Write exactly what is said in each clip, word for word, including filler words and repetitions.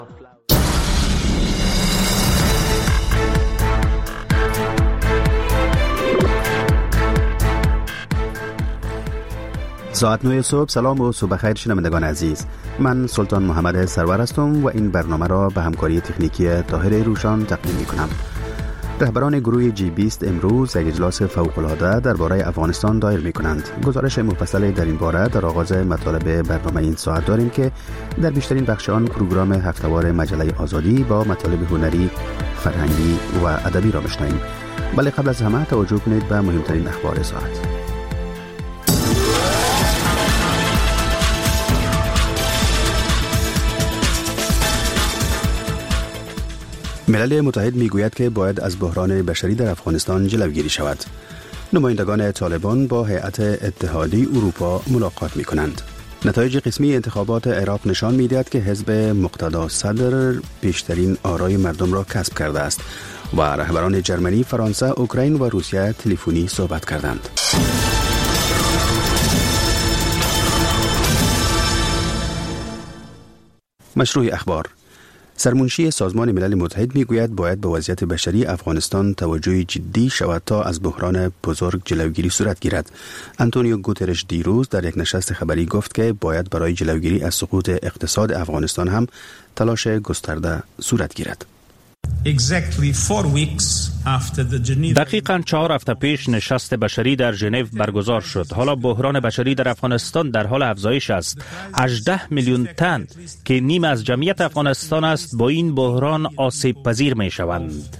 ساعت نه صبح. سلام و صبح خیر شنوندگان عزیز، من سلطان محمد سرور هستم و این برنامه را به همکاری تکنیکی طاهر روشان تقدیم می کنم. رهبران گروه جی بیست امروز یک اجلاس فوق‌العاده درباره افغانستان دایر می کنند. گزارش مفصل در این باره در آغاز مطالب برنامه این ساعت داریم که در بیشترین بخش آن پروگرام هفته‌وار مجله آزادی با مطالب هنری، فرهنگی و ادبی را بشنویم. ولی قبل از همه توجه کنید به مهمترین اخبار ساعت. ملل متحد میگوید که باید از بحران بشری در افغانستان جلوگیری شود. نمایندگان طالبان با هیئت اتحادیه اروپا ملاقات می کنند. نتایج قسمی انتخابات عراق نشان می‌دهد که حزب مقتدا صدر بیشترین آرای مردم را کسب کرده است و رهبران جرمنی، فرانسه، اوکراین و روسیه تلفنی صحبت کردند. مشروع اخبار. سرمنشی سازمان ملل متحد میگوید باید به وضعیت بشری افغانستان توجه جدی شود تا از بحران بزرگ جلوگیری صورت گیرد. آنتونیو گوترش دیروز در یک نشست خبری گفت که باید برای جلوگیری از سقوط اقتصاد افغانستان هم تلاش گسترده صورت گیرد. دقیقاً چهار هفته پیش نشست بشری در ژنو برگزار شد. حالا بحران بشری در افغانستان در حال افزایش است. هجده میلیون تن که نیم از جمعیت افغانستان است با این بحران آسیب پذیر می شوند.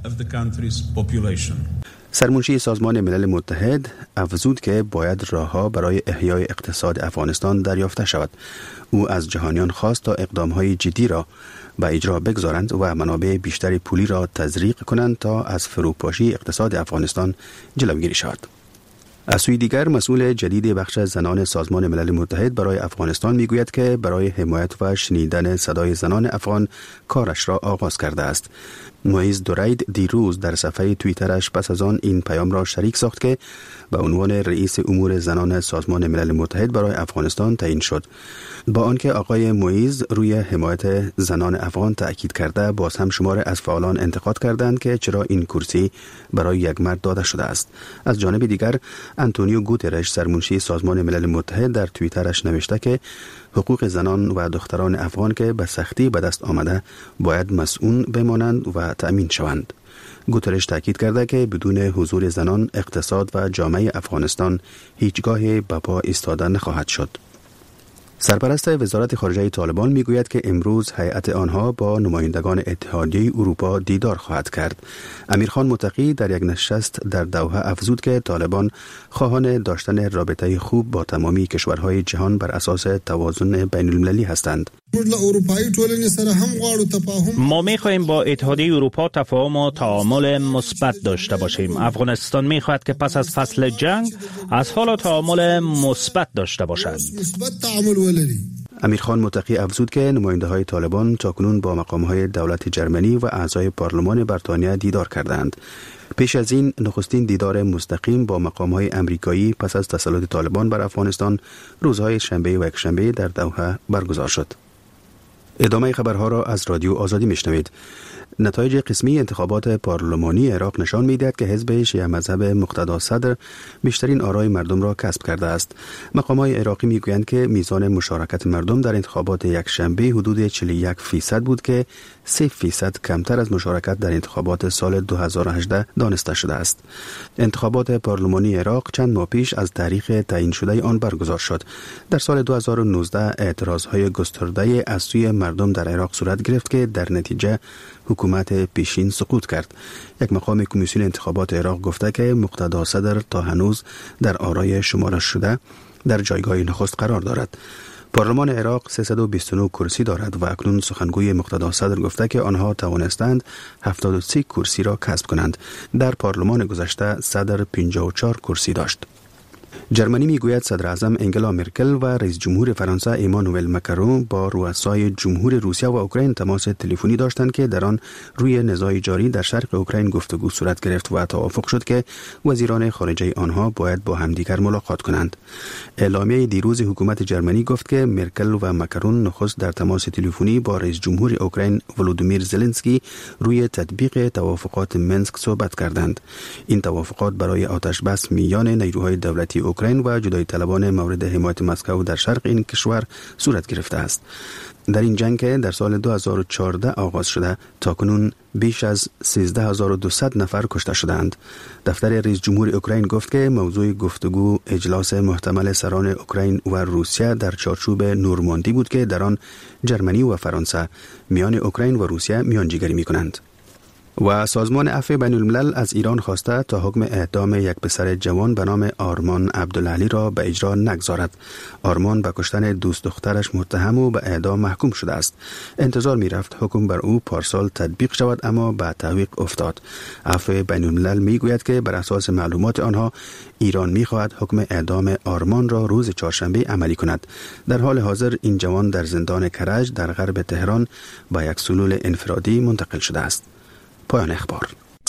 سرمنشی سازمان ملل متحد افزود که باید راهها برای احیای اقتصاد افغانستان دریافته شود. او از جهانیان خواست تا اقدام‌های جدی را به اجرا بگذارند و منابع بیشتر پولی را تزریق کنند تا از فروپاشی اقتصاد افغانستان جلوگیری شود. از سوی دیگر مسئول جدید بخش زنان سازمان ملل متحد برای افغانستان میگوید که برای حمایت و شنیدن صدای زنان افغان کارش را آغاز کرده است. موئیز دورید دیروز در صفحه توییترش پس از آن این پیام را شریک ساخت که به عنوان رئیس امور زنان سازمان ملل متحد برای افغانستان تعیین شد. با آنکه آقای موئیز روی حمایت زنان افغان تأکید کرده، باز هم شمار از فعالان انتقاد کردند که چرا این کرسی برای یک مرد داده شده است. از جانب دیگر آنتونیو گوترش سرمنشی سازمان ملل متحد در توییترش نوشته که حقوق زنان و دختران افغان که به سختی به دست آمده باید مسئول بمانند و تأمین شوند. گوترش تاکید کرده که بدون حضور زنان اقتصاد و جامعه افغانستان هیچگاه به پا ایستاده نخواهد شد. سرپرست وزارت خارجه طالبان میگوید که امروز هیئت آنها با نمایندگان اتحادیه اروپا دیدار خواهد کرد. امیرخان متقی در یک نشست در دوحه افزود که طالبان خواهان داشتن رابطه خوب با تمامی کشورهای جهان بر اساس توازن بین المللی هستند. ما می‌خواهیم با اتحادیه اروپا تفاهم و تعامل مثبت داشته باشیم. افغانستان می‌خواهد که پس از فصل جنگ از حالا تعامل مثبت داشته باشد. امیرخان متقی افزود که نماینده‌های طالبان تاکنون با مقام‌های دولت جرمنی و اعضای پارلمان بریتانیا دیدار کردند. پیش از این نخستین دیدار مستقیم با مقام‌های امریکایی پس از تسلط طالبان بر افغانستان روزهای شنبه و یکشنبه در دوحه برگزار شد. ادامه خبرها را از رادیو آزادی میشنوید. نتایج قسمی انتخابات پارلمانی عراق نشان می‌دهد که حزب شیعه مذهب مقتدا صدر بیشترین آرای مردم را کسب کرده است. مقامات عراقی میگویند که میزان مشارکت مردم در انتخابات یکشنبه حدود چهل و یک فیصد بود که سه فیصد کمتر از مشارکت در انتخابات سال دو هزار و هجده دانسته شده است. انتخابات پارلمانی عراق چند ماه پیش از تاریخ تعیین شده آن برگزار شد. در سال دو هزار و نوزده اعتراضهای گسترده از سوی مردم در عراق صورت گرفت که در نتیجه حکومت پیشین سقوط کرد. یک مقام کمیسیون انتخابات عراق گفته که مقتدا صدر تا هنوز در آرای شمارش شده در جایگاه نخست قرار دارد. پارلمان عراق سیصد و بیست و نه کرسی دارد و اکنون سخنگوی مقتدا صدر گفته که آنها توانستند هفتاد و سه کرسی را کسب کنند. در پارلمان گذشته صدر پنجاه و چهار کرسی داشت. جرمنی میگوید صدر اعظم انگلا مرکل و رئیس جمهور فرانسه ایمانوئل مکرون با رؤسای جمهور روسیه و اوکراین تماس تلفنی داشتند که در آن روی نزاع جاری در شرق اوکراین گفتگو صورت گرفت و توافق شد که وزیران خارجه آنها باید با همدیگر ملاقات کنند. اعلامیه دیروز حکومت جرمنی گفت که مرکل و مکرون نخست در تماس تلفنی با رئیس جمهور اوکراین ولودیمیر زلنسکی روی تطبیق توافقات منسک صحبت کردند. این توافقات برای آتش بس میان نیروهای دولتی اوکراین و جدای طلبان مورد حمایت مسکو در شرق این کشور صورت گرفته است. در این جنگ که در سال دو هزار و چهارده آغاز شده تاکنون بیش از سیزده هزار و دویست نفر کشته شدند. دفتر رئیس جمهور اوکراین گفت که موضوع گفتگو اجلاس محتمل سران اوکراین و روسیه در چارچوب نورماندی بود که در آن جرمنی و فرانسه میان اوکراین و روسیه میانجیگری می‌کنند. و سازمان عفو بین الملل از ایران خواسته تا حکم اعدام یک پسر جوان به نام آرمان عبدالعلی را به اجرا نگذارد. آرمان به کشتن دوست دخترش متهم و به اعدام محکوم شده است. انتظار می رفت حکم بر او پارسال تطبیق شود اما به تعویق افتاد. عفو بین الملل می گوید که بر اساس معلومات آنها ایران می خواهد حکم اعدام آرمان را روز چهارشنبه عملی کند. در حال حاضر این جوان در زندان کرج در غرب تهران با یک سلول انفرادی منتقل شده است. پایان اخبار.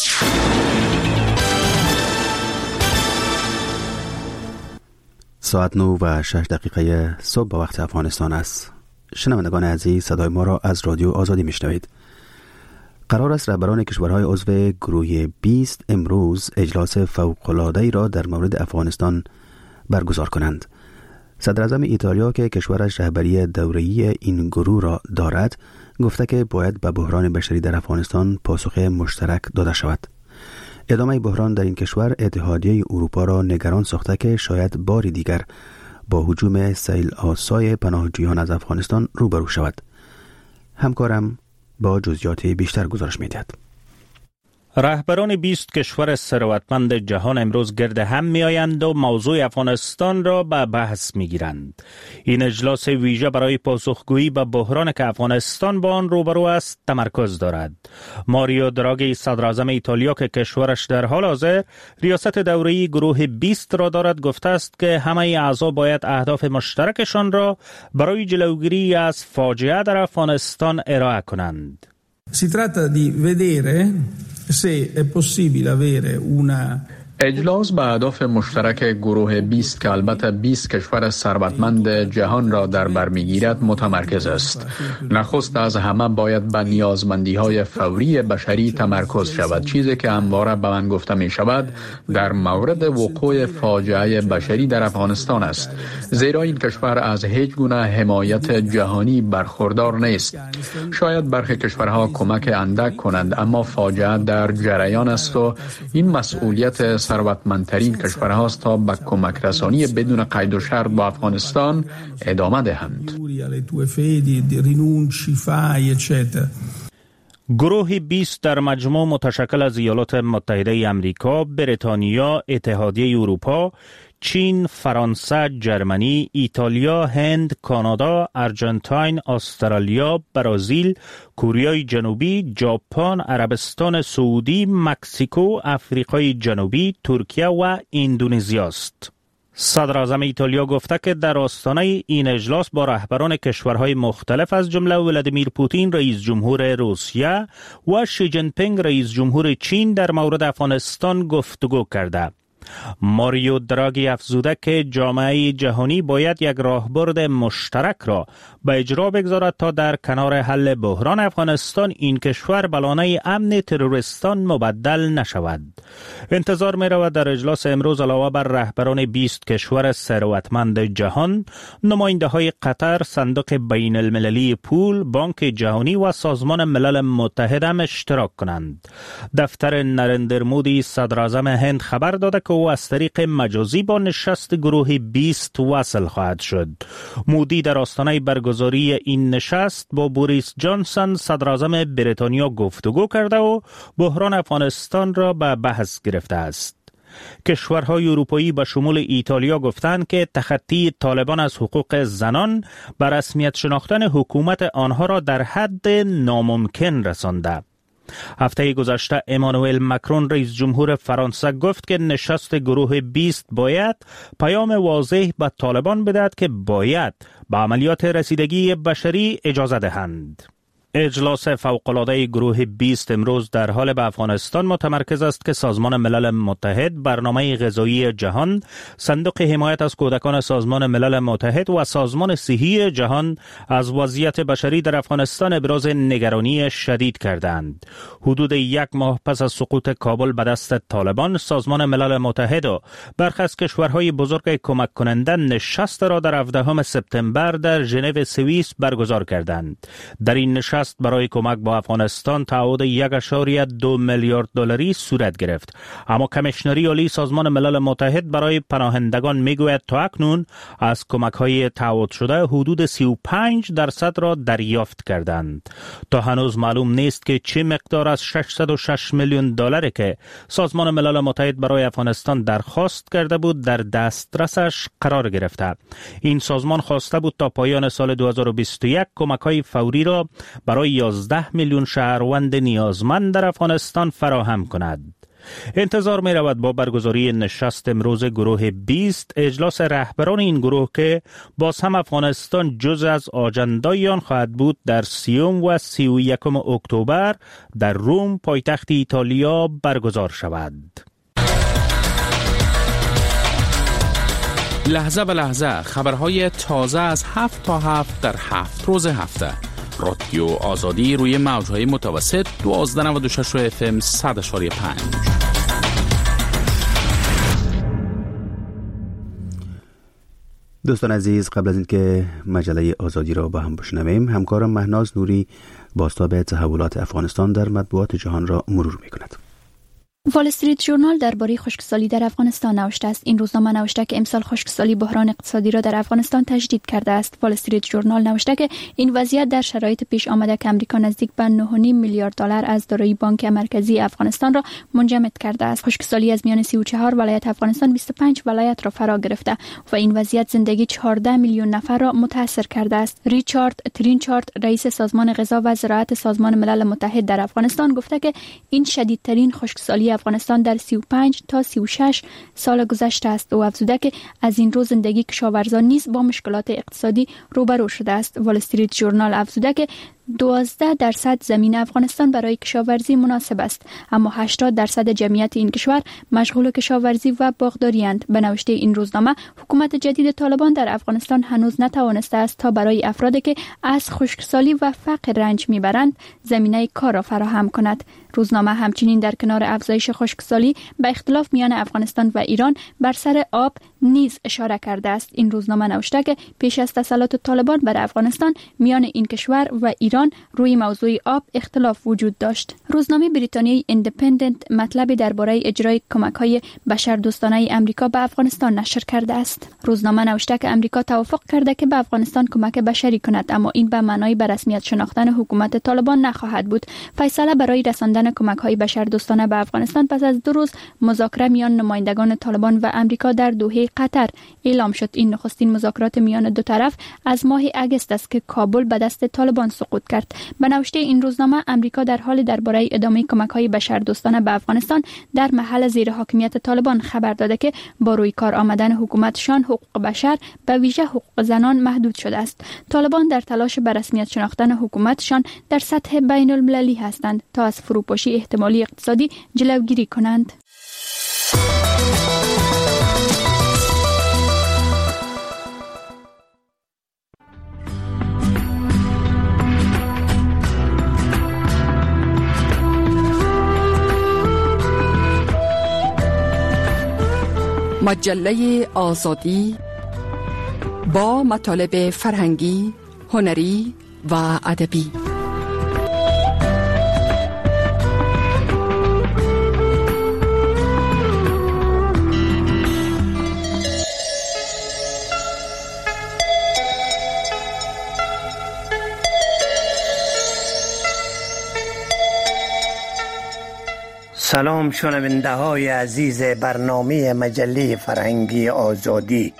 ساعت نو و شش دقیقه صبح به وقت افغانستان است. شنوندگان عزیز، صدای ما را از رادیو آزادی میشنوید. قرار است رهبران کشورهای عضو گروه بیست امروز اجلاس فوق‌العاده‌ای را در مورد افغانستان برگزار کنند. صدر اعظم ایتالیا که کشورش رهبری دوره‌ای این گروه را دارد گفته که باید به بحران بشری در افغانستان پاسخ مشترک داده شود. ادامه بحران در این کشور اتحادیه اروپا را نگران ساخته که شاید باری دیگر با هجوم سیل آسای پناهجویان از افغانستان روبرو شود. همکارم با جزئیات بیشتر گزارش می‌دهد. رهبران بیست کشور ثروتمند جهان امروز گرد هم می آیند و موضوع افغانستان را به بحث می گیرند. این اجلاس ویژه برای پاسخگویی به بحران که افغانستان با آن روبرو است تمرکز دارد. ماریو دراگی صدر اعظم ایتالیا که کشورش در حال حاضر ریاست دوره‌ای گروه بیست را دارد گفته است که همه اعضا باید اهداف مشترکشان را برای جلوگیری از فاجعه در افغانستان ارائه کنند. Si tratta di vedere se è possibile avere una اجلاس به اهداف مشترک گروه بیست که البته بیست کشور ثروتمند جهان را در بر میگیرد متمرکز است. نخست از همه باید به نیازمندی‌های فوری بشری تمرکز شود، چیزی که همواره به من گفته می شود در مورد وقوع فاجعه بشری در افغانستان است، زیرا این کشور از هیچ گونه حمایت جهانی برخوردار نیست. شاید برخی کشورها کمک اندک کنند اما فاجعه در جریان است و این مسئولیت ثروتمندترین کشورهاست تا به کمک رسانی بدون قید و شرط با افغانستان ادامه دهند. گروه بیست در مجموع متشکل از ایالات متحده امریکا، بریتانیا، اتحادیه اروپا، چین، فرانسه، جرمنی، ایتالیا، هند، کانادا، آرژانتین، استرالیا، برزیل، کره جنوبی، ژاپن، عربستان سعودی، مکزیکو، آفریقای جنوبی، ترکیه و اندونزیا است. صدر اعظم ایتالیا گفته که در آستانه این اجلاس با رهبران کشورهای مختلف از جمله ولادیمیر پوتین رئیس جمهور روسیه و شی جین پینگ رئیس جمهور چین در مورد افغانستان گفتگو کرده. ماریو دراگی افزوده که جامعه جهانی باید یک راهبرد مشترک را به اجرا بگذارد تا در کنار حل بحران افغانستان این کشور به لانه امن تروریستان مبدل نشود. انتظار می رود در اجلاس امروز علاوه بر رهبران بیست کشور ثروتمند جهان، نماینده های قطر، صندوق بین المللی پول، بانک جهانی و سازمان ملل متحد هم اشتراک کنند. دفتر نریندر مودی صدر اعظم هند خبر داده که او از طریق مجازی با نشست گروه بیست وصل خواهد شد. مودی در آستانه برگزاری این نشست با بوریس جانسون صدر اعظم بریتانیا گفتگو کرده و بحران افغانستان را به بحث گرفته است. کشورهای اروپایی به شمول ایتالیا گفتند که تخطی طالبان از حقوق زنان به رسمیت شناختن حکومت آنها را در حد ناممکن رسانده. هفته گذشته امانوئل مکرون رئیس جمهور فرانسه گفت که نشست گروه بیست باید پیام واضح به طالبان بدهد که باید به عملیات رسیدگی بشری اجازه دهند. اجلاس فوق‌العاده گروه بیست امروز در حال به افغانستان متمرکز است که سازمان ملل متحد، برنامه غذایی جهان، صندوق حمایت از کودکان سازمان ملل متحد و سازمان صحی جهان از وضعیت بشری در افغانستان ابراز نگرانی شدید کردند. حدود یک ماه پس از سقوط کابل به دست طالبان، سازمان ملل متحد و برخی از کشورهای بزرگ کمک کننده نشست را در هفدهم سپتامبر در ژنو سوئیس برگزار کردند. در این نشست برای کمک با افغانستان تعهد یک اشاریه دو میلیارد دلاری صورت گرفت، اما کمیشنری عالی سازمان ملل متحد برای پناهندگان میگوید تا اکنون از کمک‌های تعهد شده حدود سی و پنج درصد را دریافت کردند. تا هنوز معلوم نیست که چه مقدار از ششصد و شش میلیون دلاری که سازمان ملل متحد برای افغانستان درخواست کرده بود در دسترسش قرار گرفته. این سازمان خواسته بود تا پایان سال دو هزار و بیست و یک کمک‌های فوری را برای یازده میلیون شهروند نیازمند در افغانستان فراهم کند. انتظار می رود با برگزاری نشست امروز گروه بیست اجلاس رهبران این گروه که باز هم افغانستان جز از آجندای آن خواهد بود در سیوم و سی و یکم اکتبر در روم پایتخت ایتالیا برگزار شود. لحظه به لحظه خبرهای تازه از هفت تا هفت در هفت روز هفته. رادیو آزادی روی موجهای متوسط دوازده نود و شش اف ام صد اشاری پنج. دوستان عزیز، قبل از اینکه مجله آزادی را با هم بشنویم، همکارم مهناز نوری بازتاب تحولات افغانستان در مطبوعات جهان را مرور می‌کند. وال استریت ژورنال درباره خشکسالی در افغانستان نوشته است. این روزنامه نوشته که امسال خشکسالی بحران اقتصادی را در افغانستان تجدید کرده است. وال استریت ژورنال نوشته که این وضعیت در شرایط پیش آمده که امریکا نزدیک به نه و نیم میلیارد دلار از دارایی بانک مرکزی افغانستان را منجمد کرده است. خشکسالی از میان سی و چهار ولایت افغانستان بیست و پنج ولایت را فرا گرفته و این وضعیت زندگی چهارده میلیون نفر را متاثر کرده است. ریچارد ترینچارد، رئیس سازمان غذا و زراعت سازمان ملل متحد در افغانستان، گفته که این شدیدترین خشکسالی افغانستان در سی و پنج تا سی و شش سال گذشته است و افزوده که از این روز زندگی کشاورزان نیز با مشکلات اقتصادی روبرو شده است. وال استریت ژورنال افزوده که دوازده درصد زمین افغانستان برای کشاورزی مناسب است، اما هشتاد درصد جمعیت این کشور مشغول کشاورزی و باغداری اند. به نوشته این روزنامه، حکومت جدید طالبان در افغانستان هنوز نتوانسته است تا برای افرادی که از خشکسالی و فقر رنج میبرند زمینه کار را فراهم کند. روزنامه همچنین در کنار افزایش خشکسالی به اختلاف میان افغانستان و ایران بر سر آب نیز اشاره کرده است. این روزنامه نوشته که پیش از تسلط طالبان بر افغانستان میان این کشور و ایران روی موضوع آب اختلاف وجود داشت. روزنامه بریتانیایی ایندیپندنت مطلبی درباره اجرای کمک‌های بشردوستانه امریکا به افغانستان نشر کرده است. روزنامه نوشته که امریکا توافق کرده که به افغانستان کمک بشری کند، اما این به معنای به رسمیت شناختن حکومت طالبان نخواهد بود. فیصله برای رساندن کمک‌های بشردوستانه به افغانستان پس از دو روز مذاکره میان نمایندگان طالبان و امریکا در دوحه قطر اعلام شد. این نخستین مذاکرات میان دو طرف از ماه اگست است که کابل به دست طالبان سقوط کرد. به نوشته این روزنامه، امریکا در حال درباره ادامه کمک‌های بشردوستانه به افغانستان در محل زیر حاکمیت طالبان خبر داده که با روی کار آمدن حکومتشان حقوق بشر به ویژه حقوق زنان محدود شده است. طالبان در تلاش به رسمیت شناختن حکومتشان در سطح بین المللی هستند تا از فروپاشی احتمالی اقتصادی جلوگیری کنند. مجله آزادی با مطالب فرهنگی، هنری و ادبی. سلام شنونده های عزیز برنامه مجله فرهنگی آزادی.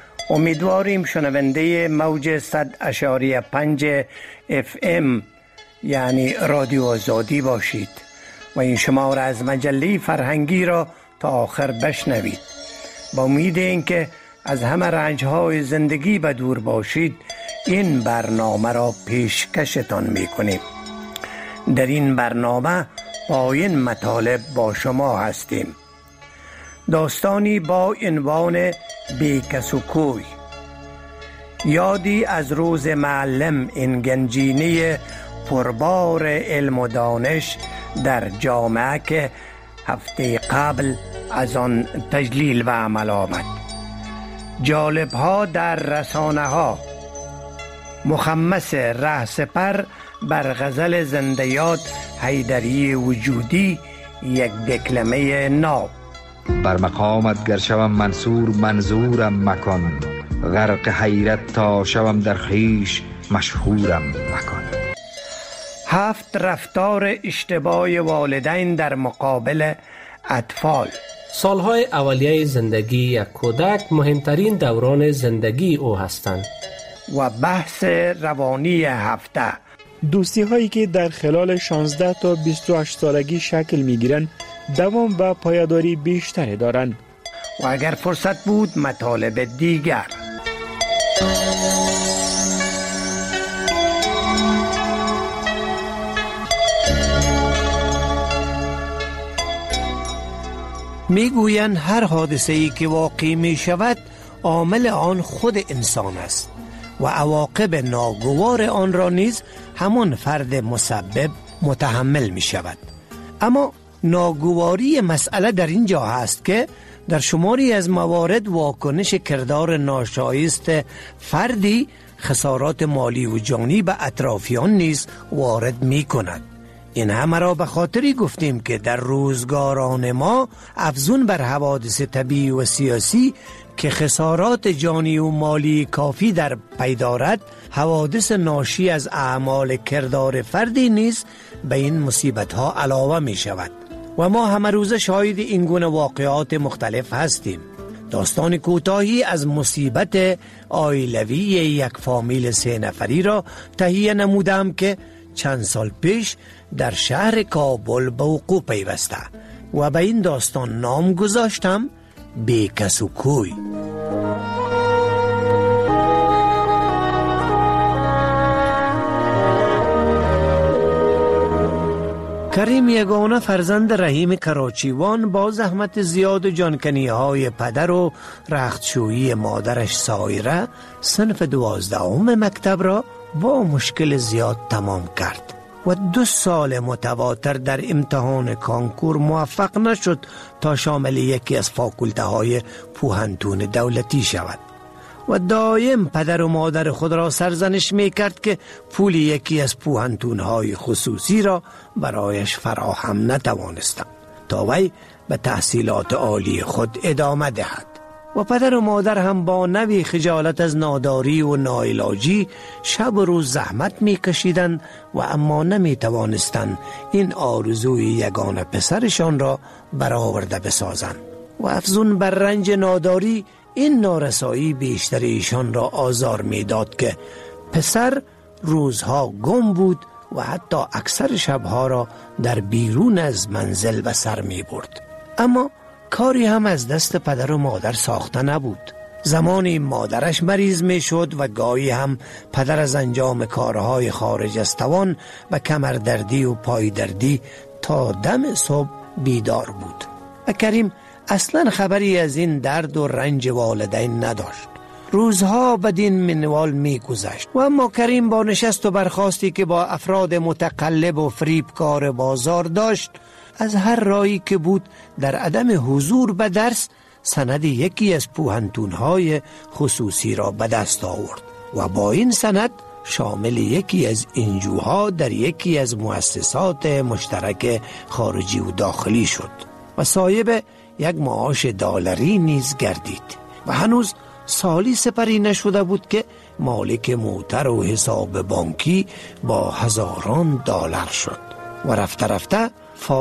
امیدواریم شنونده موج صد اشاری پنج اف ام یعنی رادیو آزادی باشید و این شماره از مجله فرهنگی را تا آخر بشنوید. با امید اینکه از همه رنج‌های زندگی به دور باشید، این برنامه را پیشکشتان می‌کنیم. در این برنامه با این مطالب با شما هستیم. داستانی با عنوان بیکس و کوی، یادی از روز معلم، این گنجینه پربار علم و دانش در جامعه که هفته قبل از آن تجلیل و عمل آمد. جالب ها در رسانه ها، مخمس رهسپر بر غزل زندیات حیدری وجودی، یک دکلمه ناب. بر مقامت گر شوم منصور منظورم مکن، غرق حیرت تا شوم در خویش مشهورم مکن. هفت رفتار اشتباه والدین در مقابل اطفال. سالهای اولیه زندگی یک کودک مهمترین دوران زندگی او هستند. و بحث روانی هفته، دوستی هایی که در خلال شانزده تا بیست و هشت سالگی شکل می گیرند دوام و پایداری بیشتری دارند. و اگر فرصت بود مطالب دیگر. میگویند هر حادثه‌ای که واقع می شود عامل آن خود انسان است و عواقب ناگوار آن را نیز همون فرد مسبب متحمل می شود. اما ناگواری مسئله در این جا هست که در شماری از موارد واکنش کردار ناشایست فردی خسارات مالی و جانی به اطرافیان نیز وارد می کند. این همه را به خاطری گفتیم که در روزگاران ما افزون بر حوادث طبیعی و سیاسی که خسارات جانی و مالی کافی در پی دارد، حوادث ناشی از اعمال کردار فردی نیز به این مصیبت ها علاوه می شود و ما همه روزه شاهد این گونه واقعات مختلف هستیم. داستان کوتاهی از مصیبت عائلوی یک فامیل سه نفری را تهیه نمودم که چند سال پیش در شهر کابل به وقوع پیوسته و به این داستان نام گذاشتم بیکس و کوی. کریم یگانه فرزند رحیم کراچیوان با زحمت زیاد و جانکنی های پدر و رختشویی مادرش سایره صنف دوازدهم مکتب را با مشکل زیاد تمام کرد و دو سال متواتر در امتحان کانکور موفق نشد تا شامل یکی از فاکولته های پوهنتون دولتی شود و دایم پدر و مادر خود را سرزنش می کرد که پول یکی از پوهنتون های خصوصی را برایش فراهم نتوانستند تا وی به تحصیلات عالی خود ادامه دهد. و پدر و مادر هم با نوی خجالت از ناداری و ناعلاجی شب و روز زحمت می کشیدند و اما نمی توانستند این آرزوی یگانه پسرشان را برآورده بسازند و افزون بر رنج ناداری این نارسایی بیشتر ایشان را آزار می داد که پسر روزها گم بود و حتی اکثر شبها را در بیرون از منزل به سر می برد. اما کاری هم از دست پدر و مادر ساخته نبود. زمانی مادرش مریض می شد و گاهی هم پدر از انجام کارهای خارج از توان و کمردردی و پایدردی تا دم صبح بیدار بود و کریم اصلا خبری از این درد و رنج والدین نداشت. روزها بدین منوال می گذشت و اما کریم با نشست و برخاستی که با افراد متقلب و فریبکار بازار داشت، از هر راهی که بود در عدم حضور به درس سند یکی از پوهنتون‌های خصوصی را به دست آورد و با این سند شامل یکی از انجوها در یکی از مؤسسات مشترک خارجی و داخلی شد و صاحب یک معاش دلاری نیز گردید و هنوز سالی سپری نشده بود که مالک موتر و حساب بانکی با هزاران دلار شد و رفته رفته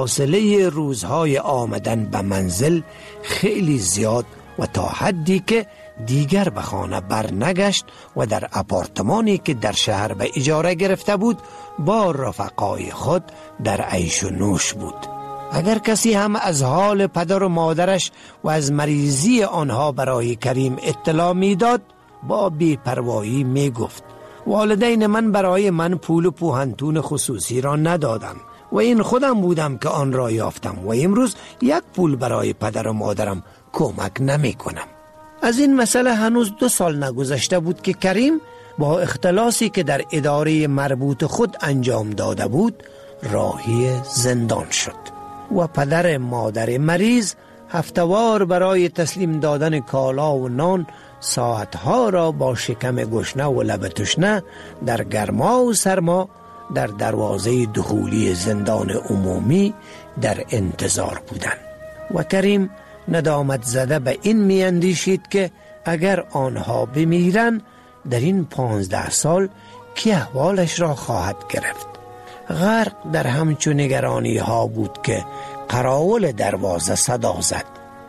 فاصله روزهای آمدن به منزل خیلی زیاد و تا حدی که دیگر به خانه برنگشت و در آپارتمانی که در شهر به اجاره گرفته بود با رفقای خود در عیش و نوش بود. اگر کسی هم از حال پدر و مادرش و از مریضی آنها برای کریم اطلاع میداد، با بی‌پروایی می گفت والدین من برای من پول پوهنتون خصوصی را ندادند و این خودم بودم که آن را یافتم و امروز یک پول برای پدر و مادرم کمک نمی کنم. از این مسئله هنوز دو سال نگذشته بود که کریم با اختلاسی که در اداره مربوط خود انجام داده بود راهی زندان شد و پدر مادر مریض هفته‌وار برای تسلیم دادن کالا و نان ساعتها را با شکم گشنه و لب تشنه در گرما و سرما در دروازه دخولی زندان عمومی در انتظار بودند و کریم ندامت زده به این می اندیشید که اگر آنها بمیرن در این پانزده سال کی احوالش را خواهد گرفت. غرق در همچون نگرانی ها بود که قراول دروازه صدا زد: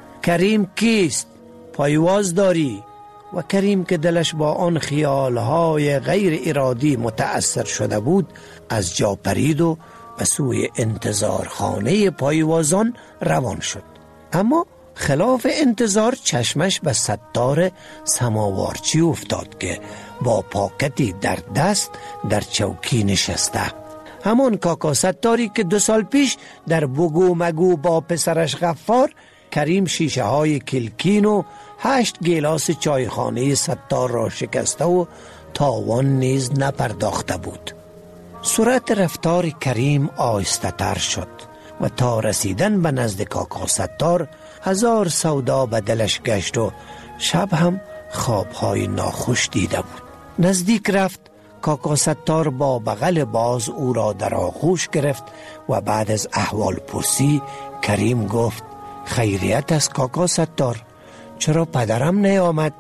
کریم کیست؟ پایواز داری؟ و کریم که دلش با آن خیالهای غیر ارادی متأثر شده بود از جا پرید و به سوی انتظارخانه پایوازان روان شد. اما خلاف انتظار چشمش به ستار سماوارچی افتاد که با پاکتی در دست در چوکی نشسته، همان کاکا ستاری که دو سال پیش در بگو مگو با پسرش غفار کریم شیشه های کلکین و هشت گیلاس چایخانه ستار را شکسته و تاوان نیز نپرداخته بود. سرعت رفتار کریم آهسته تر شد و تا رسیدن به نزد کاکا ستار هزار سودا به دلش گشت و شب هم خوابهای ناخوش دیده بود. نزدیک رفت. کاکا ستار با بغل باز او را در آغوش گرفت و بعد از احوال پرسی کریم گفت: خیریت است کاکا ستار، چرا پدرم نیامد؟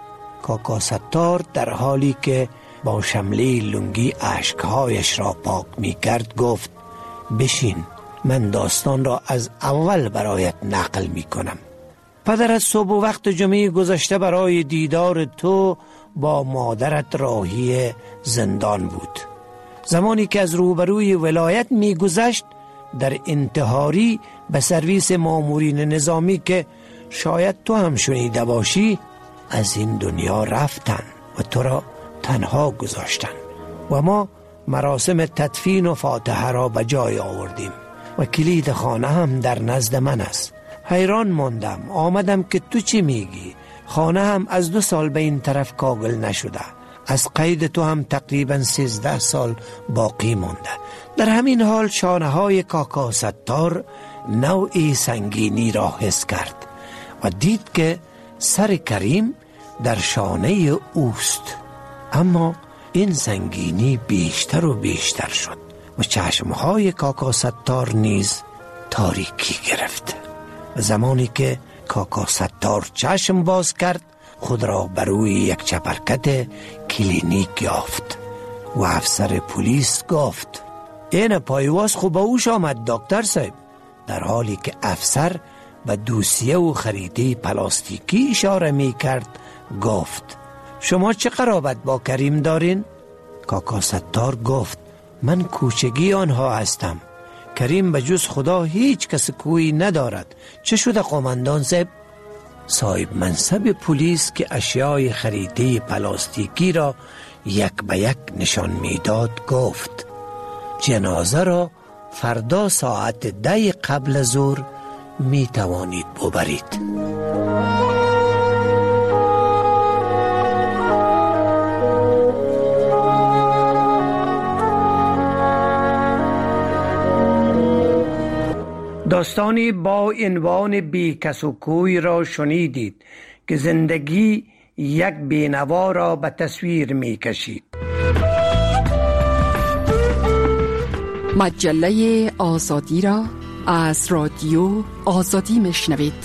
کاکا ستار در حالی که با شمله لنگی اشکهایش را پاک می کرد گفت: بشین، من داستان را از اول برایت نقل می کنم. پدرت صبح و وقت جمعه گذشته برای دیدار تو با مادرت راهی زندان بود. زمانی که از روبروی ولایت می گذشت در انتحاری به سرویس مامورین نظامی که شاید تو هم شنیده باشی از این دنیا رفتن و تو را تنها گذاشتن و ما مراسم تدفین و فاتحه را به جای آوردیم و کلید خانه هم در نزد من است. حیران ماندم، آمدم که تو چی میگی؟ خانه هم از دو سال به این طرف کاغل نشده، از قید تو هم تقریبا سیزده سال باقی مانده. در همین حال شانه های کاکا ستار نوعی سنگینی را حس کرد و دید که سر کریم در شانه اوست، اما این سنگینی بیشتر و بیشتر شد و چشمهای کاکا ستار نیز تاریکی گرفت. زمانی که کاکا ستار چشم باز کرد خود را بر روی یک چپرکت کلینیک یافت و افسر پلیس گفت: این پایواز خوب اوش آمد دکتر صاحب. در حالی که افسر به دوسیه و خریده پلاستیکی اشاره می کرد گفت: شما چه قرابت با کریم دارین؟ کاکا ستار گفت: من کوچگی آنها هستم. کریم به جز خدا هیچ کس کویی ندارد. چه شده قومندان صاحب؟ صاحب منصب پلیس که اشیای خریده پلاستیکی را یک به یک نشان میداد گفت: جنازه را فردا ساعت ده قبل ظهر می توانید ببرید. داستانی با عنوان بی کس و کوی را شنیدید که زندگی یک بینوا را به تصویر می کشید. مجله آزادی را از رادیو آزادی میشنوید.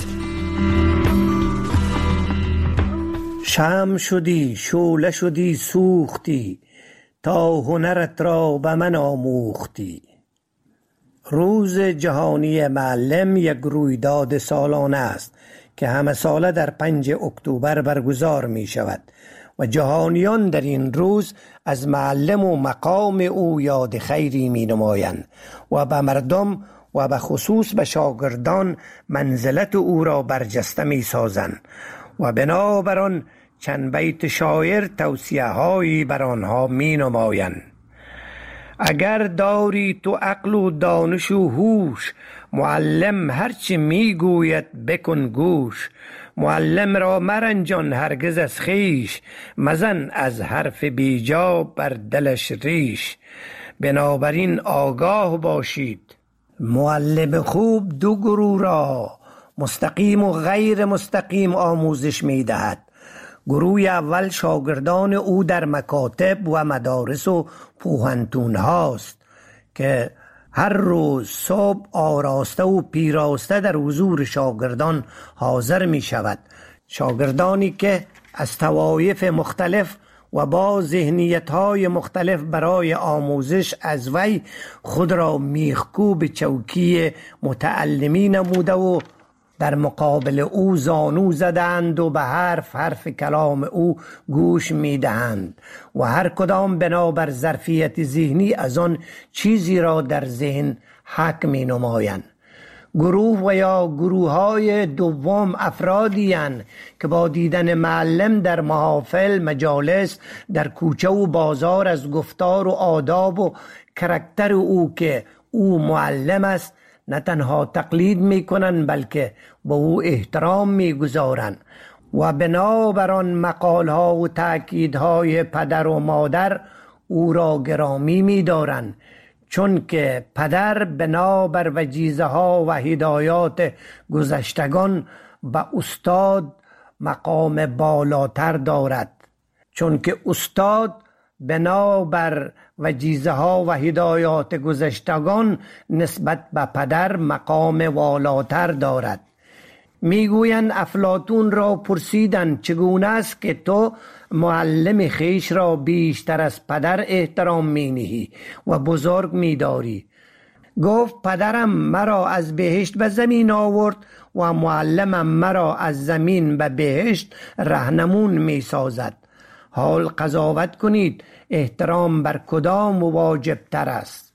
شمع شدی، شعله شدی، سوختی تا هنرت را به من آموختی. روز جهانی معلم یک رویداد سالانه است که همه ساله در پنج اکتبر برگزار می شود و جهانیان در این روز از معلم و مقام او یاد خیری می نمایند و به مردم و به خصوص به شاگردان منزلت او را برجسته می سازند و بنابراین چند بیت شاعر توصیه هایی بر آنها می نمایند. اگر داری تو عقل و دانش و هوش، معلم هرچی می گوید بکن گوش. معلم را مرنجان هرگز از خیش، مزن از حرف بیجا بر دلش ریش. بنابراین آگاه باشید، معلم خوب دو گروه را مستقیم و غیر مستقیم آموزش می دهد. گروه اول شاگردان او در مکاتب و مدارس و پوهنتون هاست که هر روز صبح آراسته و پیراسته در حضور شاگردان حاضر می شود. شاگردانی که از طوایف مختلف و با ذهنیت‌های مختلف برای آموزش از وی خود را میخکوب چوکی متعلمی نموده و در مقابل او زانو زدند و به حرف حرف کلام او گوش میدهند و هر کدام بنابر ظرفیت ذهنی از آن چیزی را در ذهن حک می نمایند. گروه و یا گروه های دوم افرادی اند که با دیدن معلم در محافل، مجالس، در کوچه و بازار از گفتار و آداب و کرکتر او که او معلم است نه تنها تقلید می کنند بلکه به او احترام می گذارند و بنابراین مقالها و تأکیدهای پدر و مادر او را گرامی می دارند، چون که پدر بنابر وجیزه ها و هدایات گذشتگان به استاد مقام بالاتر دارد. چون که استاد بنابر وجیزه ها و هدایات گذشتگان نسبت به پدر مقام والاتر دارد. میگویند افلاطون را پرسیدند چگونه است که تو معلم خیش را بیشتر از پدر احترام می نهی و بزرگ می داری؟ گفت پدرم مرا از بهشت به زمین آورد و معلمم مرا از زمین به بهشت رهنمون می سازد. حال قضاوت کنید احترام بر کدام واجب تر است؟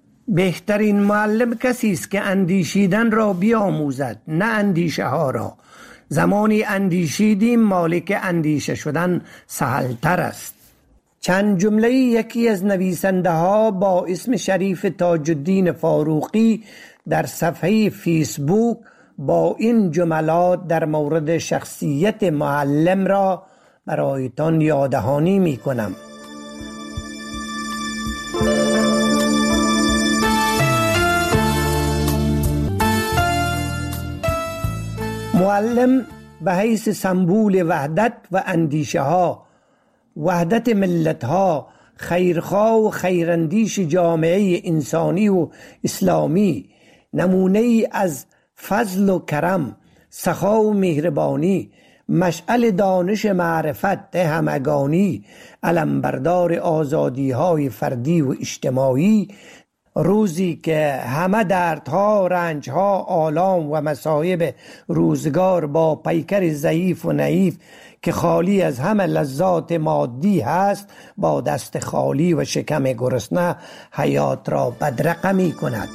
بهترین معلم کسی است که اندیشیدن را بیاموزد، نه اندیشه ها را. زمانی اندیشیدیم مالک اندیشه شدن سهل تر است. چند جمله یکی از نویسنده ها با اسم شریف تاج الدین فاروقی در صفحه فیسبوک با این جملات در مورد شخصیت معلم را برایتان یاددهانی می کنم. معلم به حیث سمبول وحدت و اندیشه ها، وحدت ملت ها، خیرخواه و خیراندیش جامعه انسانی و اسلامی، نمونه ای از فضل و کرم، سخا و مهربانی، مشعل دانش معرفت همگانی، علمبردار آزادی های فردی و اجتماعی، روزی که همه دردها، رنجها، آلام و مصائب روزگار با پیکر ضعیف و نحیف که خالی از همه لذات مادی هست با دست خالی و شکم گرسنه حیات را بدرقه می کند.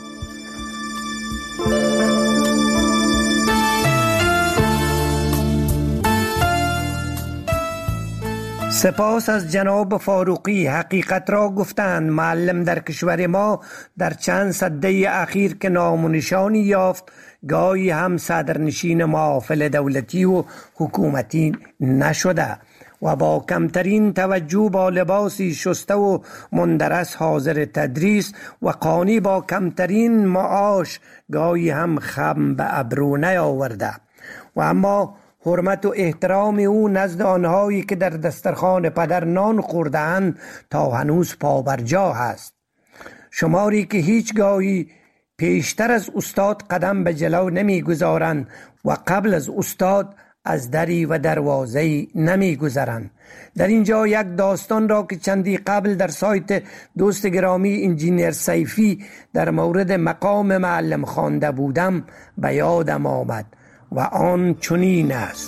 سپاس از جناب فاروقی. حقیقت را گفتند. معلم در کشور ما در چند سده اخیر که نام و نشانی یافت، گاهی هم صدرنشین محافل دولتی و حکومتی نشده و با کمترین توجه با لباسی شسته و مندرس حاضر تدریس و قانی با کمترین معاش گاهی هم خم به ابرو نیاورده و اما حرمت و احترام او نزد آنهایی که در دسترخوان پدر نان خورده‌اند تا هنوز پابرجا است. شماری که هیچگاهی پیشتر از استاد قدم به جلو نمیگذارند و قبل از استاد از دری و دروازه‌ای نمیگذرند. در اینجا یک داستان را که چندی قبل در سایت دوست گرامی انجینیر سیفی در مورد مقام معلم خوانده بودم به یادم آمد و آن چنین است: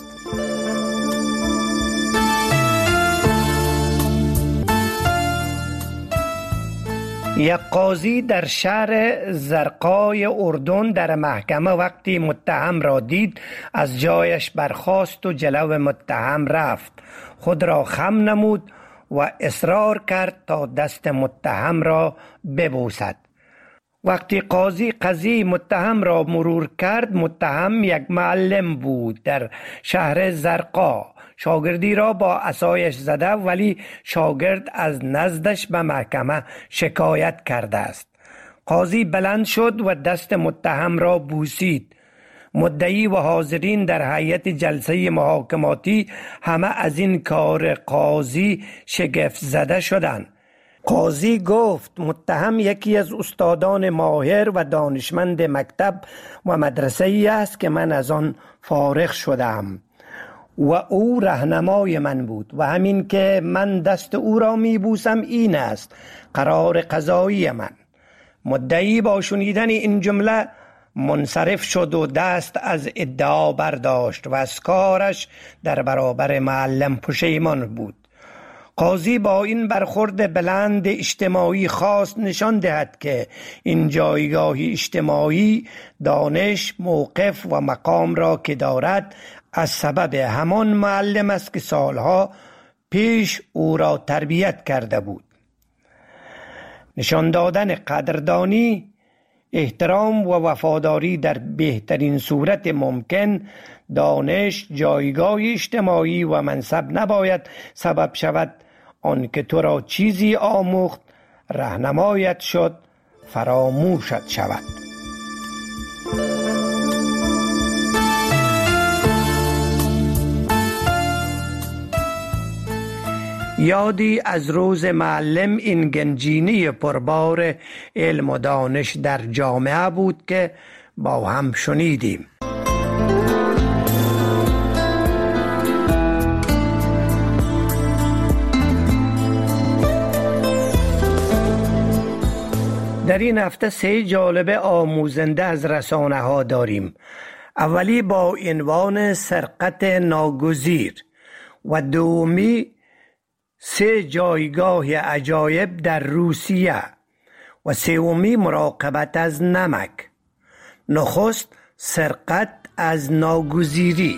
یک قاضی در شهر زرقای اردن در محکمه وقتی متهم را دید از جایش برخاست و جلو متهم رفت، خود را خم نمود و اصرار کرد تا دست متهم را ببوسد. وقتی قاضی قضیه متهم را مرور کرد، متهم یک معلم بود در شهر زرقا. شاگردی را با عصایش زده ولی شاگرد از نزدش به محکمه شکایت کرده است. قاضی بلند شد و دست متهم را بوسید. مدعی و حاضرین در هیئت جلسه محاکماتی همه از این کار قاضی شگفت زده شدند. قاضی گفت متهم یکی از استادان ماهر و دانشمند مکتب و مدرسه ای است که من از آن فارغ شدم و او راهنمای من بود و همین که من دست او را می بوسم این است قرار قضایی من. مدعی با شنیدن این جمله منصرف شد و دست از ادعا برداشت و از کارش در برابر معلم پشیمان بود. قاضی با این برخورد بلند اجتماعی خواست نشان دهد که این جایگاه اجتماعی دانش، موقف و مقام را که دارد از سبب همان معلم است که سالها پیش او را تربیت کرده بود. نشان دادن قدردانی، احترام و وفاداری در بهترین صورت ممکن. دانش، جایگاه اجتماعی و منصب نباید سبب شود آنکه تو را چیزی آموخت، راهنمایت شد، فراموشت شود. یادی از روز معلم این گنجینه پربار علم و دانش در جامعه بود که با هم شنیدیم. در این هفته سه جالبه آموزنده از رسانه ها داریم. اولی با عنوان سرقت ناگزیر و دومی سه جایگاه عجایب در روسیه و سومی مراقبت از نمک. نخست سرقت از ناگزیری.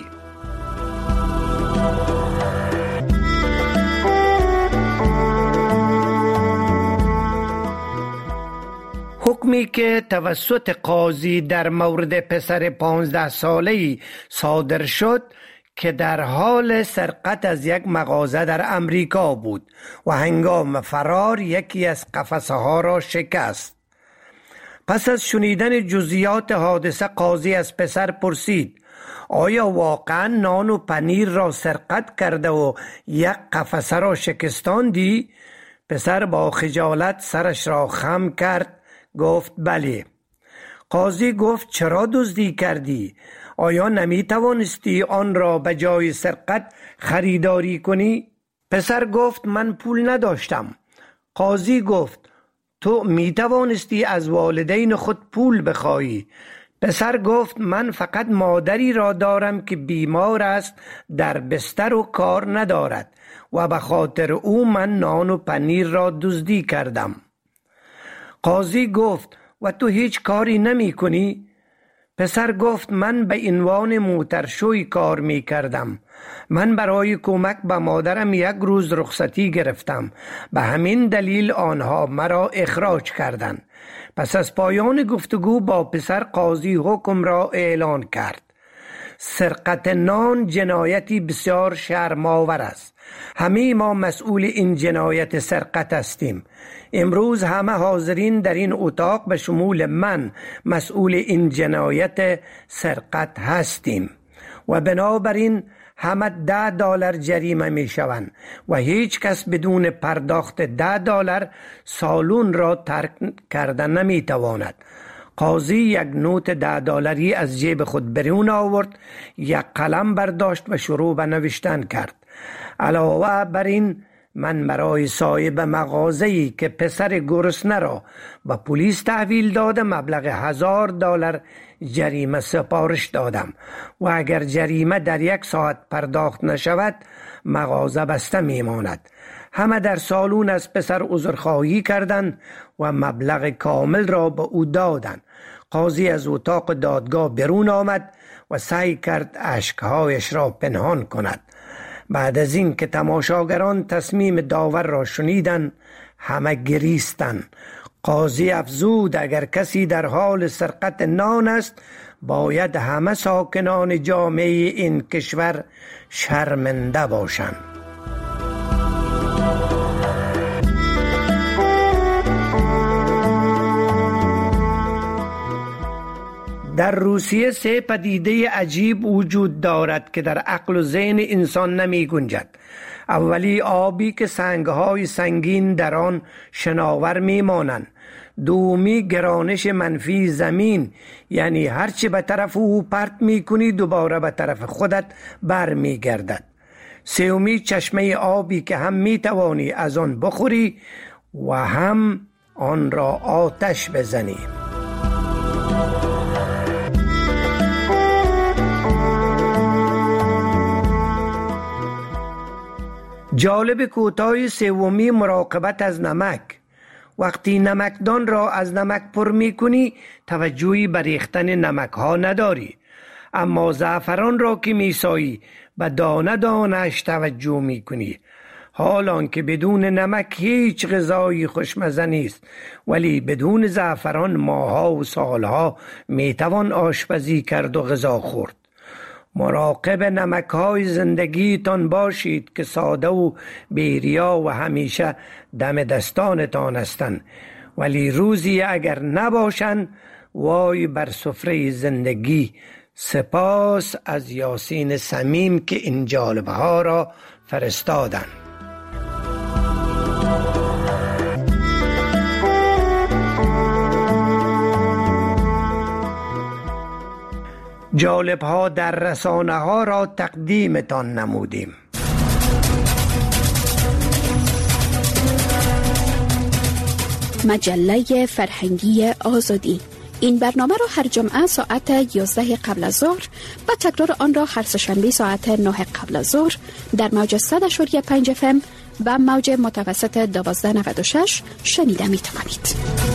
حکمی که توسط قاضی در مورد پسر پانزده ساله‌ای صادر شد که در حال سرقت از یک مغازه در امریکا بود و هنگام فرار یکی از قفسه ها را شکست. پس از شنیدن جزئیات حادثه قاضی از پسر پرسید آیا واقعا نان و پنیر را سرقت کرده و یک قفسه را شکستاندی؟ پسر با خجالت سرش را خم کرد، گفت بله. قاضی گفت چرا دزدی کردی؟ آیا نمی توانستی آن را به جای سرقت خریداری کنی؟ پسر گفت من پول نداشتم. قاضی گفت تو می توانستی از والدین خود پول بخواهی. پسر گفت من فقط مادری را دارم که بیمار است، در بستر و کار ندارد و به خاطر او من نان و پنیر را دزدی کردم. قاضی گفت و تو هیچ کاری نمی کنی؟ پسر گفت من به عنوان موترشوی کار می کردم. من برای کمک به مادرم یک روز رخصتی گرفتم، به همین دلیل آنها مرا اخراج کردند. پس از پایان گفتگو با پسر قاضی حکم را اعلان کرد. سرقت نان جنایتی بسیار شرم‌آور است. همه ما مسئول این جنایت سرقت هستیم. امروز همه حاضرین در این اتاق به شمول من مسئول این جنایت سرقت هستیم و بنابراین همه ده دلار جریمه می شوند و هیچ کس بدون پرداخت ده دلار سالن را ترک کردن نمی تواند. قاضی یک نوت ده دلاری از جیب خود برون آورد، یک قلم برداشت و شروع به نوشتن کرد. علاوه بر این من برای صاحب مغازه‌ای که پسر گرسنه را به پلیس تحویل داده مبلغ هزار دلار جریمه سپارش دادم و اگر جریمه در یک ساعت پرداخت نشود مغازه بسته میماند. همه در سالون از پسر عذرخواهی کردند و مبلغ کامل را به او دادند. قاضی از اتاق دادگاه برون آمد و سعی کرد اشکهایش را پنهان کند. بعد از این که تماشاگران تصمیم داور را شنیدند همه گریستند. قاضی افزود اگر کسی در حال سرقت نان است باید همه ساکنان جامعه این کشور شرمنده باشند. در روسیه سه پدیده عجیب وجود دارد که در عقل و ذهن انسان نمی گنجد. اولی آبی که سنگهای سنگین در آن شناور می مانند. دومی گرانش منفی زمین، یعنی هرچی به طرف او پرت می کنی دوباره به طرف خودت بر می گردد. سومی چشمه آبی که هم می توانی از آن بخوری و هم آن را آتش بزنی. جالب کوتاه سومی مراقبت از نمک. وقتی نمکدان را از نمک پر می کنی توجهی به ریختن نمک ها نداری، اما زعفران را که می سایی به دانه دانش توجه می کنی. حالان که بدون نمک هیچ غذایی خوشمزه نیست، ولی بدون زعفران ماها و سالها می توان آشپزی کرد و غذا خورد. مراقب نمک‌های زندگیتان باشید که ساده و بیریا و همیشه دم دستانتان هستند، ولی روزی اگر نباشند وای بر سفره زندگی. سپاس از یاسین صمیم که این جالبه را فرستادند. جالب ها در رسانه ها را تقدیمتان نمودیم. مجله فرهنگی آزادی. این برنامه را هر جمعه ساعت یازده قبل از ظهر و تکرار آن را هر سه‌شنبه ساعت نه قبل از ظهر در موج صد و پنج اف ام و موج متوسط دوازده نود و شش شنیده می توانید.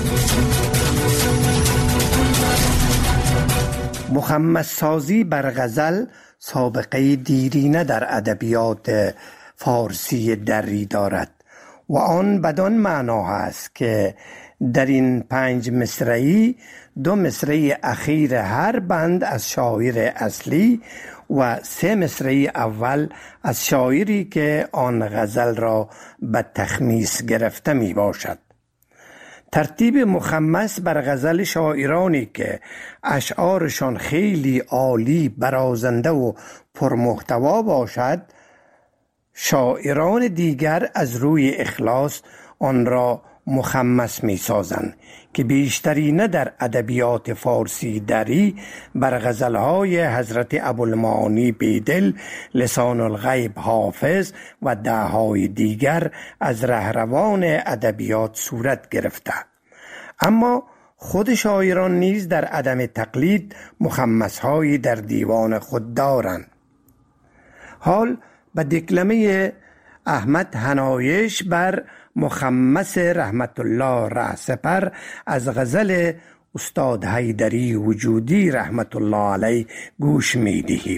مخمس سازی بر غزل سابقه دیرینه در ادبیات فارسی دری دارد و آن بدان معنا است که در این پنج مصرعی دو مصرعی اخیر هر بند از شاعر اصلی و سه مصرعی اول از شاعری که آن غزل را به تخمیس گرفته می باشد. ترتیب مخمس بر غزل شاعرانی که اشعارشان خیلی عالی، برازنده و پرمحتوا باشد، شاعران دیگر از روی اخلاص آن را مخمس می سازند که بیشترینه در ادبیات فارسی دری بر غزلهای حضرت ابوالمعانی بیدل، لسان الغیب حافظ و دههای دیگر از رهروان ادبیات صورت گرفته. اما خود شاعران نیز در عدم تقلید مخمس‌هایی در دیوان خود دارند. حال به دکلمه احمد حنایش بر مخمس رحمت الله رهسپر از غزل استاد حیدری وجودی رحمت الله علیه گوش می دهیم.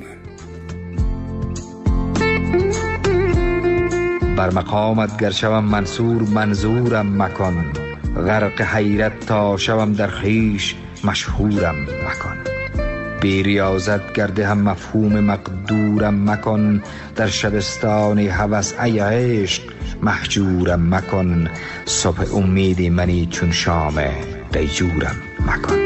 بر مقامت گر شوم منصور منظورم مکن، غرق حیرت تا شوم در خویش مشهورم مکن. بی ریاضت گرده هم مفهوم مقدورم مکن، در شبستان هوس ای عشق محجورم مکن. صبح امیدی منی چون شام دیجورم مکن.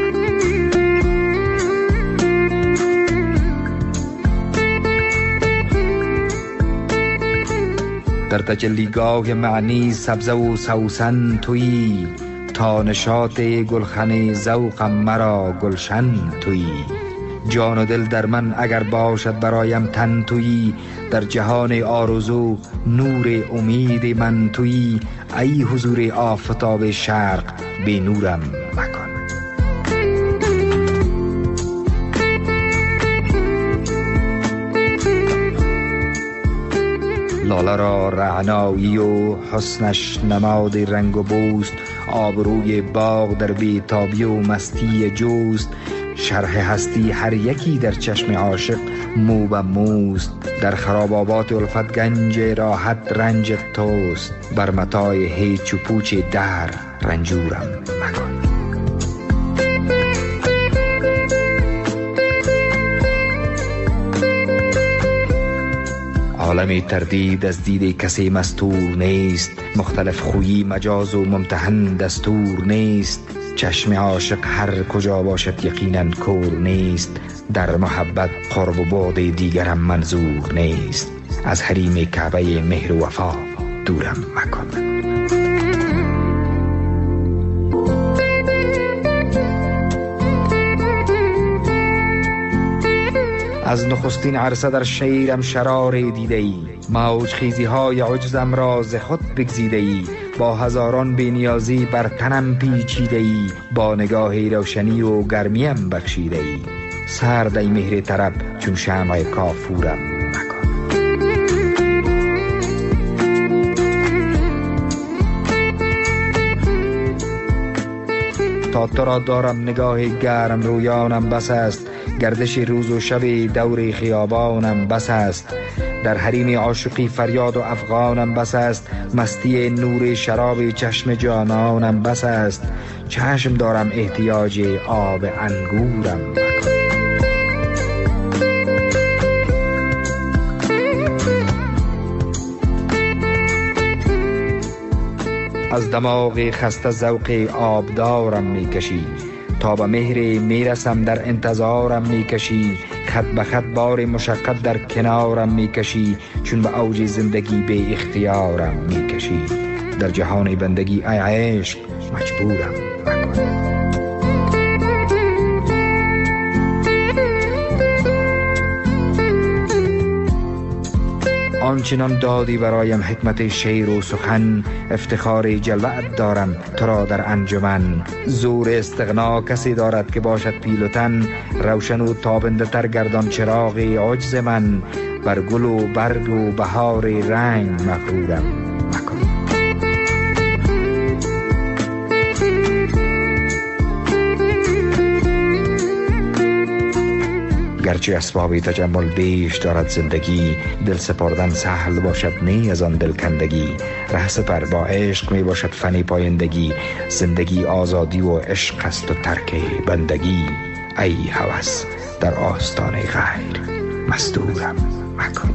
در تجلیگاه معنی سبزه و سوسن تویی، تا نشاط گلخن ذوقم مرا گلشن تویی. جان و دل در من اگر باشد برایم تن تویی، در جهان آرزو نور امید من تویی. ای حضور آفتاب شرق بی نورم مکن. لاله را رعنایی و حسنش نماد رنگ و بوست، آبروی باغ در بیتابی و مستی جوست. شرح هستی هر یکی در چشم عاشق مو به موست، در خرابابات الفت گنج راحت رنج توست. بر متاع هیچ و پوچ در رنجورم مکن. عالمی تردید از دید کسی مستور نیست، مختلف خویی مجاز و ممتحن دستور نیست. چشم عاشق هر کجا باشد یقینا کور نیست، در محبت قرب و بعد دیگرم منظور نیست. از حریم کعبه مهر و وفا دورم مکن. از نخستین عرصه در شیرم شرار دیده ای، موج خیزی های عجزم را ز خود بگزیده ای. با هزاران بینیازی بر تنم پیچیده ای، با نگاه روشنی و گرمیم بخشیده ای. سرد ای مهر طرب چون شمع کافورم مکن. تا تو را دارم نگاه گرم رویانم بس است، گردش روز و شب دور خیابانم بس است. در حریم عاشقی فریاد و افغانم بس است، مستی نور شراب چشم جانانم بس است. چشم دارم احتیاج آب انگورم مکن. از دماغ خسته ذوق آبدارم میکشی، تا به مهر میرسم در انتظارم میکشی. خط به خط بار مشقت در کنارم میکشی، چون به اوج زندگی به اختیارم میکشی. در جهان بندگی ای عشق مجبورم مکن. آنچنان دادی برایم حکمت شعر و سخن، افتخار جلوت دارم تو را در انجمن. زور استغنا کسی دارد که باشد پیل و تن، روشن و تابنده تر گردان چراغ عجز من. بر گل و برگ و بهار رنگ مغرورم مکن. گرچه اسباب تجمل بیش دارد زندگی، دل سپردن سهل باشد نی از آن دلکندگی. ره سپر با عشق می باشد فنی پایندگی، زندگی آزادی و عشق است و ترک بندگی. ای هوس در آستان غیر مستورم مکن.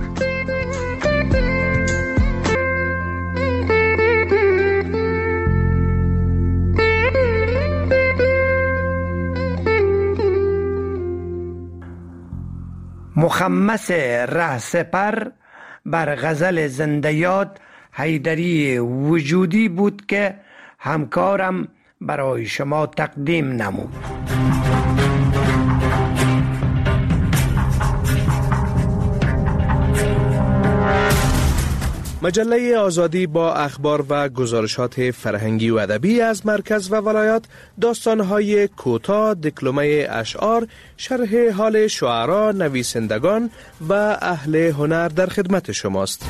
مخمس ره سپر بر غزل زنده یاد حیدری وجودی بود که همکارم برای شما تقدیم نمود. مجله آزادی با اخبار و گزارشات فرهنگی و ادبی از مرکز و ولایات، داستان‌های کوتاه، دکلمه اشعار، شرح حال شعرا، نویسندگان و اهل هنر در خدمت شماست.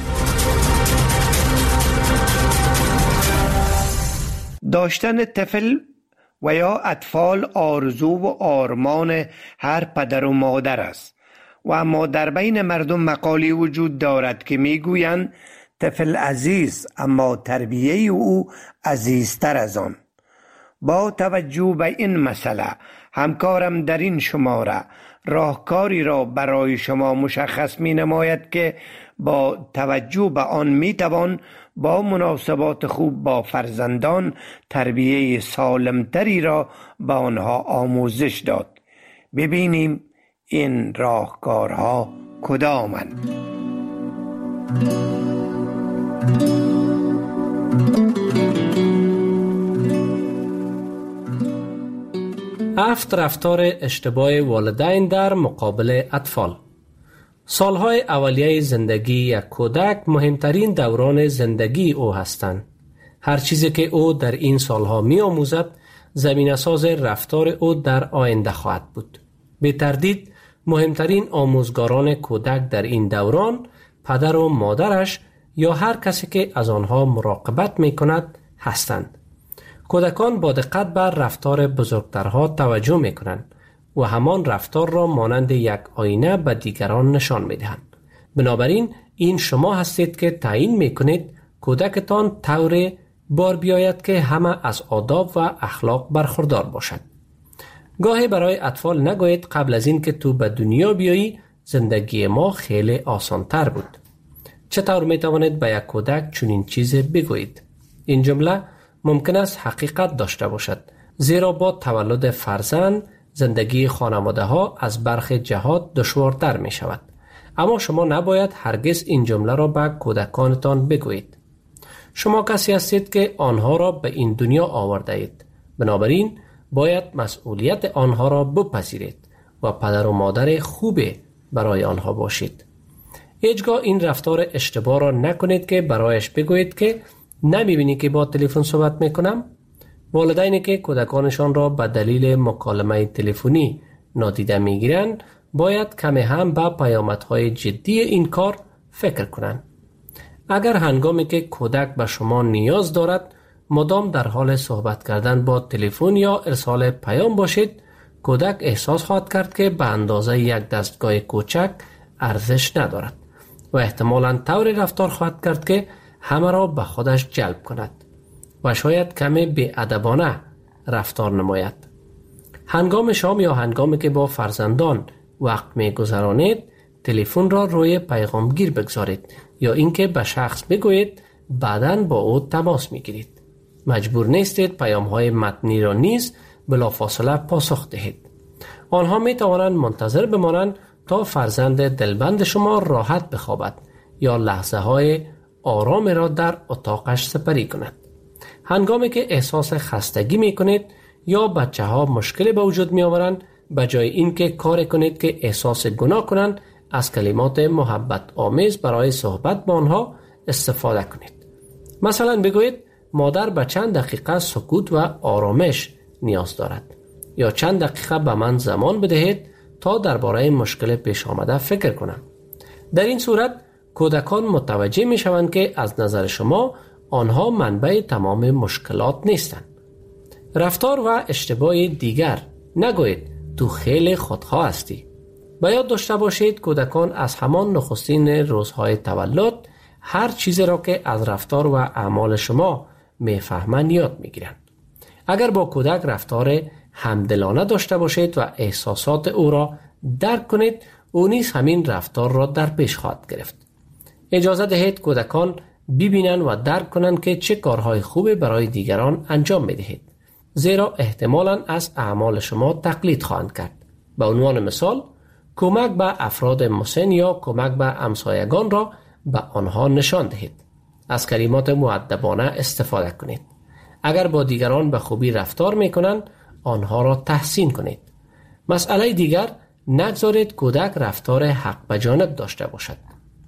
داشتن طفل و یا اطفال آرزو و آرمان هر پدر و مادر است، و اما در بین مردم مقالی وجود دارد که میگویند طفل عزیز اما تربیه او عزیزتر از آن. با توجه به این مسئله همکارم در این شماره راهکاری را برای شما مشخص می نماید که با توجه به آن می توان با مناسبات خوب با فرزندان تربیه سالمتری را به آنها آموزش داد. ببینیم این راهکارها کدامند. هفت رفتار اشتباه والدین در مقابل اطفال. سالهای اولیه زندگی یک کودک مهمترین دوران زندگی او هستند. هر چیزی که او در این سالها می آموزد زمینه‌ساز رفتار او در آینده خواهد بود. به تردید مهمترین آموزگاران کودک در این دوران پدر و مادرش یا هر کسی که از آنها مراقبت می کند هستند. کودکان با دقت بر رفتار بزرگترها توجه می کنند و همان رفتار را مانند یک آینه به دیگران نشان می دهند. بنابراین این شما هستید که تعیین می کنید کودکتان طور بار بیاید که همه از آداب و اخلاق برخوردار باشد. گاهی برای اطفال نگویید قبل از این که تو به دنیا بیایی زندگی ما خیلی آسان تر بود. چطور می توانید به یک کودک چنین چیز بگویید؟ این جمله ممکن است حقیقت داشته باشد، زیرا با تولد فرزند زندگی خانواده ها از برخی جهات دشوارتر می شود. اما شما نباید هرگز این جمله را به کودکانتان بگویید. شما کسی هستید که آنها را به این دنیا آورده اید. بنابراین باید مسئولیت آنها را بپذیرید و پدر و مادر خوبی برای آنها باشید. هیچگاه این رفتار اشتباه را نکنید که برایش بگویید که نمیبینی که با تلفن صحبت میکنم؟ والدینی که کودکانشان را به دلیل مکالمه تلفنی نادیده میگیرند باید کمی هم به پیامدهای جدی این کار فکر کنند. اگر هنگامی که کودک به شما نیاز دارد مدام در حال صحبت کردن با تلفن یا ارسال پیام باشید، کودک احساس خواهد کرد که به اندازه یک دستگاه کوچک ارزش ندارد و احتمالاً طوری رفتار خواهد کرد که همه را به خودش جلب کند و شاید کمی بی‌ادبانه رفتار نماید. هنگام شام یا هنگامی که با فرزندان وقت می‌گذرانید، تلفن را روی پیغامگیر بگذارید یا اینکه به شخص بگویید بعداً با او تماس می‌گیرید. مجبور نیستید پیام‌های متنی را نیز بلافاصله پاسخ دهید. آنها می‌توانند منتظر بمانند تا فرزند دلبند شما راحت بخوابد یا لحظه‌های آرام را در اتاقش سپری کند. هنگامی که احساس خستگی می کنید یا بچه ها مشکلی به وجود می آورند، به جای اینکه کار کنید که احساس گناه کنند، از کلمات محبت آمیز برای صحبت با آنها استفاده کنید. مثلا بگویید مادر به چند دقیقه سکوت و آرامش نیاز دارد، یا چند دقیقه به من زمان بدهید تا درباره مشکل پیش آمده فکر کنم. در این صورت کودکان متوجه می شوند که از نظر شما آنها منبع تمام مشکلات نیستند. رفتار و اشتباه دیگر نگویید تو خیلی خودخواه هستی. و یاد داشته باشید کودکان از همان نخستین روزهای تولد هر چیزی را که از رفتار و اعمال شما میفهمند یاد میگیرند. اگر با کودک رفتار همدلانه داشته باشید و احساسات او را درک کنید، او نیز همین رفتار را در پیش خواهد گرفت. اجازه دهید کودکان ببینند و درک کنند که چه کارهای خوبی برای دیگران انجام میدهید، زیرا احتمالاً از اعمال شما تقلید خواهند کرد. به عنوان مثال، کمک به افراد مسن یا کمک به همسایگان را به آنها نشان دهید. از کلمات مؤدبانه استفاده کنید. اگر با دیگران به خوبی رفتار میکنند، آنها را تحسین کنید. مسئله دیگر، نگذارید کودک رفتار حق به جانب داشته باشد.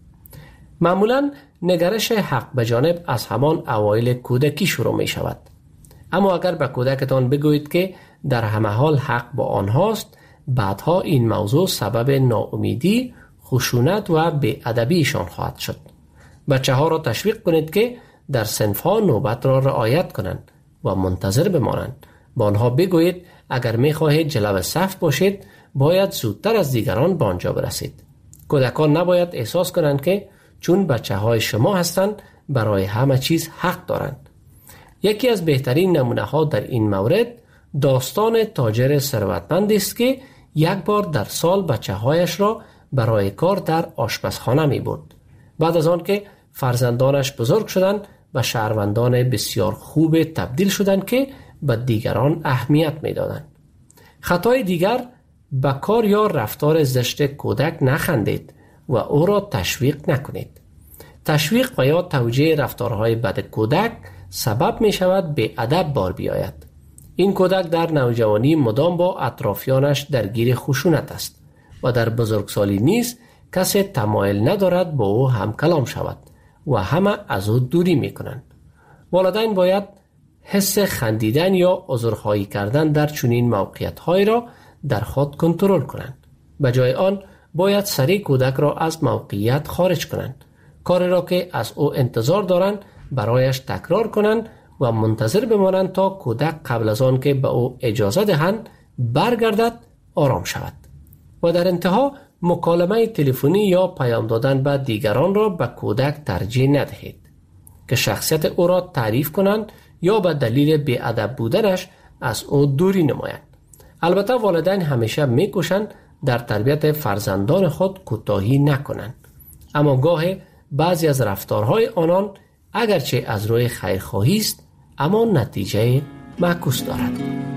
معمولاً نگرش حق به جانب از همان اوایل کودکی شروع می شود. اما اگر به کودکتان بگویید که در همه حال حق با آنهاست، بعدها این موضوع سبب ناامیدی، خشونت و بی‌ادبیشان خواهد شد. بچه ها را تشویق کنید که در صنف ها نوبت را رعایت کنند و منتظر بمانند. با آنها بگویید اگر می خواهید جلو صف باشید، باید زودتر از دیگران به آنجا برسید. کودکان نباید احساس کنند که چون بچه های شما هستند برای همه چیز حق دارند. یکی از بهترین نمونه ها در این مورد داستان تاجر ثروتمند است که یک بار در سال بچه هایش را برای کار در آشپزخانه می برد. بعد از آن که فرزندانش بزرگ شدند و شهروندان بسیار خوب تبدیل شدند که به دیگران اهمیت می دادند. خطای دیگر، به کار یا رفتار زشت کودک نخندید و او را تشویق نکنید. تشویق و یا توجیه رفتارهای بد کودک سبب می شود به ادب بار بیاید. این کودک در نوجوانی مدام با اطرافیانش درگیر خشونت است و در بزرگسالی نیز کسی تمایل ندارد با او هم کلام شود و همه از او دوری می کنند. والدین باید حس خندیدن یا عذرخواهی کردن در چنین موقعیت‌های را در خود کنترل کنند. به جای آن باید سریع کودک را از موقعیت خارج کنند. کاری را که از او انتظار دارند برایش تکرار کنند و منتظر بمانند تا کودک قبل از آن که به او اجازه دهند برگردد آرام شود. و در انتها مکالمه تلفنی یا پیام دادن به دیگران را به کودک ترجیح ندهید که شخصیت او را تعریف کنند یا به دلیل بی‌ادب بودنش از او دوری نمایند. البته والدین همیشه می‌کوشند در تربیت فرزندان خود کوتاهی نکنند، اما گاهی بعضی از رفتارهای آنان اگرچه از روی خیرخواهی است اما نتیجه معکوس دارد.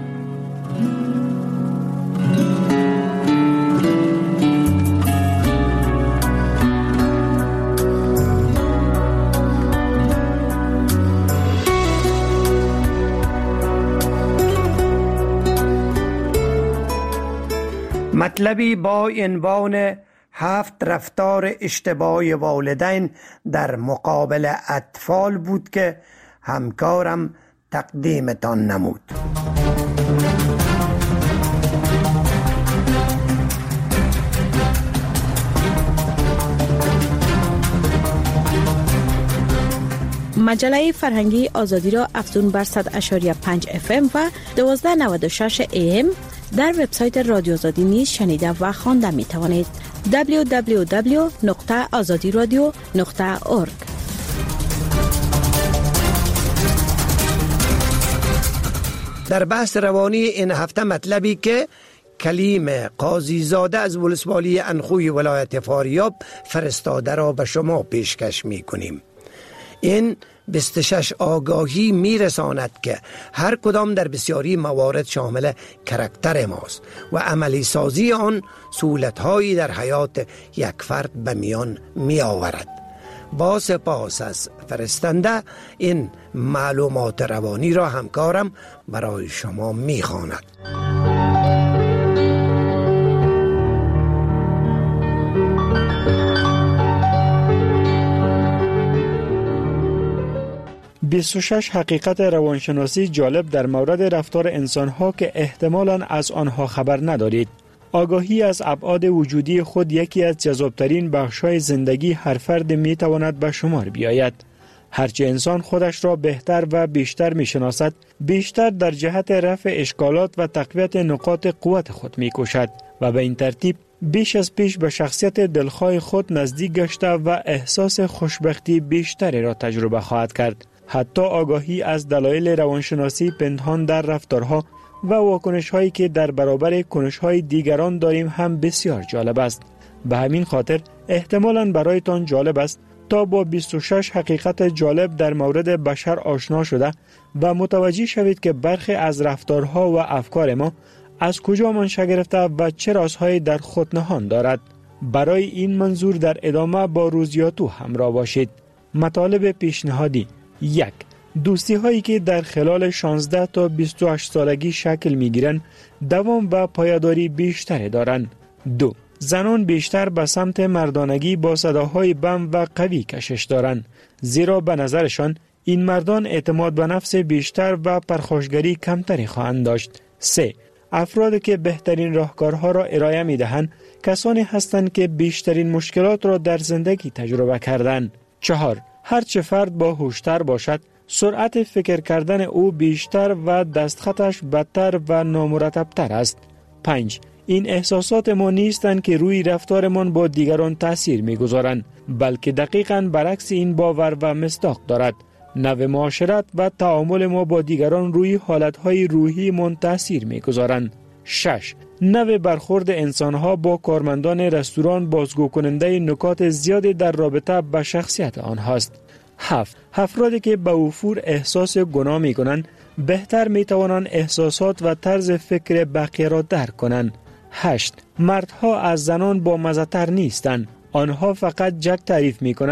مطلبی با عنوان هفت رفتار اشتباه والدین در مقابل اطفال بود که همکارم تقدیمتان نمود. مجله فرهنگی آزادی را افزون بر صد اشاری پنج اف ام و دوازده نود و شش ای ام در وبسایت رادیو آزادی نیز شنیده و خوانده می توانید. دبلیو دبلیو دبلیو نقطه آزادی رادیو نقطه اورگ. در بحث روانی این هفته مطلبی که کلیم قاضی زاده از ولسوالی انخوی ولایت فاریاب فرستاده را به شما پیشکش می کنیم. این بیست و شش آگاهی می رساند که هر کدام در بسیاری موارد شامل کرکتر ماست و عملی سازی آن سهولت‌هایی در حیات یک فرد به میان می آورد. با سپاس از فرستنده این معلومات روانی را همکارم برای شما می خواند. بیست و شش حقیقت روانشناسی جالب در مورد رفتار انسان‌ها که احتمالاً از آنها خبر ندارید. آگاهی از ابعاد وجودی خود یکی از جذابترین بخش‌های زندگی هر فرد می‌تواند به شمار بیاید. هرچه انسان خودش را بهتر و بیشتر می‌شناسد، بیشتر در جهت رفع اشکالات و تقویت نقاط قوت خود می‌کوشد و به این ترتیب بیش از پیش به شخصیت دلخواه خود نزدیک گشته و احساس خوشبختی بیشتری را تجربه خواهد کرد. حتی آگاهی از دلایل روانشناسی پنهان در رفتارها و واکنش‌هایی که در برابر کنش‌های دیگران داریم هم بسیار جالب است. به همین خاطر احتمالاً برایتان جالب است تا با بیست و شش حقیقت جالب در مورد بشر آشنا شده و متوجه شوید که برخی از رفتارها و افکار ما از کجا منشأ گرفته و چه رازهایی در خود نهان دارد. برای این منظور در ادامه با روزیاتو همراه باشید. مطالب پیشنهادی: یک، دوستی هایی که در خلال شانزده تا بیست و هشت سالگی شکل می گیرند دوام و پایداری بیشتری دارند. دو، زنان بیشتر به سمت مردانگی با صداهای بم و قوی کشش دارند، زیرا به نظرشان این مردان اعتماد به نفس بیشتر و پرخاشگری کمتری خواهند داشت. سه، افرادی که بهترین راهکارها را ارائه می دهند کسانی هستند که بیشترین مشکلات را در زندگی تجربه کردند. چهار، هرچه فرد با هوشتر باشد، سرعت فکر کردن او بیشتر و دستخطش بدتر و نامرتبتر است. پنج، این احساسات ما نیستند که روی رفتارمان با دیگران تأثیر می‌گذارند، بلکه دقیقاً برعکس این باور و مصداق دارد. نوع معاشرت و تعامل ما با دیگران روی حالتهای روحی من تأثیر می‌گذارند. شش، نوع برخورد انسانها با کارمندان رستوران بازگو کننده نکات زیادی در رابطه با شخصیت آنهاست. هفت، افرادی که به وفور احساس گناه می کنند بهتر می توانند احساسات و طرز فکر بقیه را درک کنند. هشت، مردها از زنان با مزه‌تر نیستند. آنها فقط جک تعریف می کنند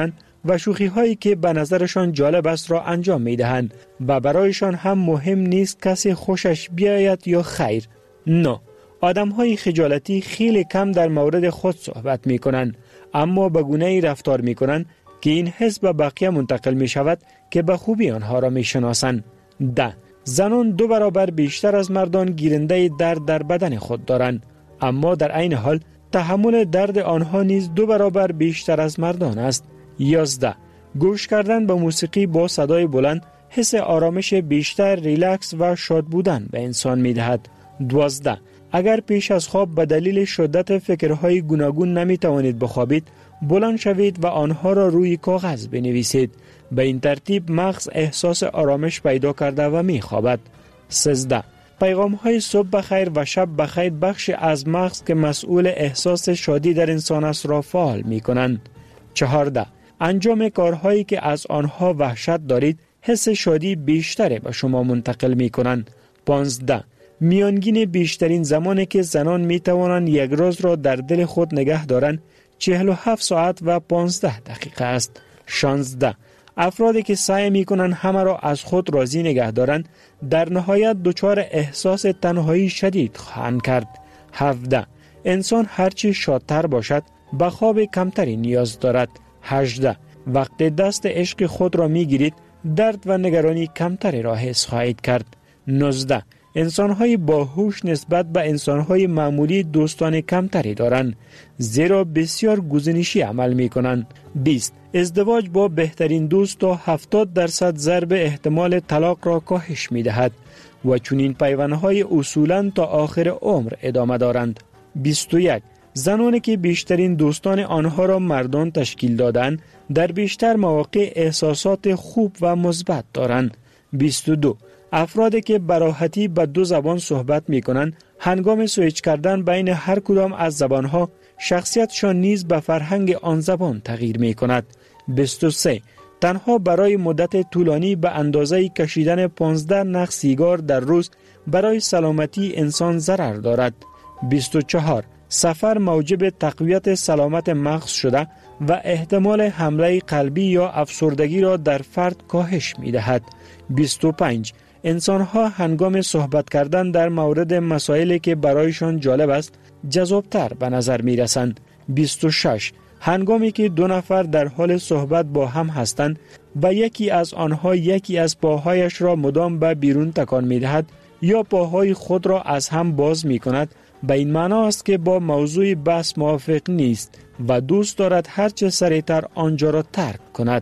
و شوخی هایی که به نظرشان جالب است را انجام می دهند و برایشان هم مهم نیست کسی خوشش بیاید یا خیر. نه، آدم های خجالتی خیلی کم در مورد خود صحبت می کنند، اما به گونه‌ای رفتار می کنند که این حس به بقیه منتقل می شود که به خوبی آنها را می شناسند. ده، زنان دو برابر بیشتر از مردان گیرنده درد در بدن خود دارند، اما در عین حال تحمل درد آنها نیز دو برابر بیشتر از مردان است. یازده، گوش کردن به موسیقی با صدای بلند حس آرامش بیشتر، ریلکس و شاد بودن به انسان می دهد. دوازده، اگر پیش از خواب به دلیل شدت فکرهای گوناگون نمی توانید بخوابید، بلند شوید و آنها را روی کاغذ بنویسید. به این ترتیب مغز احساس آرامش پیدا کرده و می خوابد. سیزده، پیغام های صبح بخیر و شب بخیر بخش از مغز که مسئول احساس شادی در انسان است را فعال می کنند. چهارده، انجام کارهایی که از آنها وحشت دارید حس شادی بیشتری به شما منتقل می کنند. پانزده، میانگین بیشترین زمانی که زنان می توانند یک روز را در دل خود نگه دارند چهل و هفت ساعت و پانزده دقیقه است. شانزده، افرادی که سعی می کنند همه را از خود راضی نگه دارند در نهایت دچار احساس تنهایی شدید خواهند کرد. هفده، انسان هرچی شادتر باشد به خواب کمتری نیاز دارد. هجده، وقتی دست عشق خود را می گیرید درد و نگرانی کمتری را حس خواهید کرد. نوزده، انسان‌های باهوش نسبت به انسان‌های معمولی دوستان کمتری دارند، زیرا بسیار گزینشی عمل می‌کنند. بیست، ازدواج با بهترین دوست تا هفتاد درصد ضرب احتمال طلاق را کاهش می‌دهد و چنین پیوندهای اصولاً تا آخر عمر ادامه دارند. بیست و یک، زنانی که بیشترین دوستان آنها را مردان تشکیل دادند در بیشتر مواقع احساسات خوب و مثبت دارند. بیست و دو، افرادی که به راحتی به دو زبان صحبت می کنند هنگام سویچ کردن بین هر کدام از زبانها شخصیتشان نیز به فرهنگ آن زبان تغییر می کند. بیست و سه، تنها برای مدت طولانی به اندازه کشیدن پانزده نخ سیگار در روز برای سلامتی انسان ضرر دارد. بیست و چهار، سفر موجب تقویت سلامت مغز شده و احتمال حمله قلبی یا افسردگی را در فرد کاهش می دهد. بیست و پنج، انسان‌ها هنگام صحبت کردن در مورد مسائلی که برایشان جالب است جذابتر به نظر می رسند. بیست و شش، هنگامی که دو نفر در حال صحبت با هم هستند و یکی از آنها یکی از پاهایش را مدام به بیرون تکان می دهد یا پاهای خود را از هم باز می کند، به این معنا است که با موضوع بحث موافق نیست و دوست دارد هرچه سریعتر آنجا را ترک کند.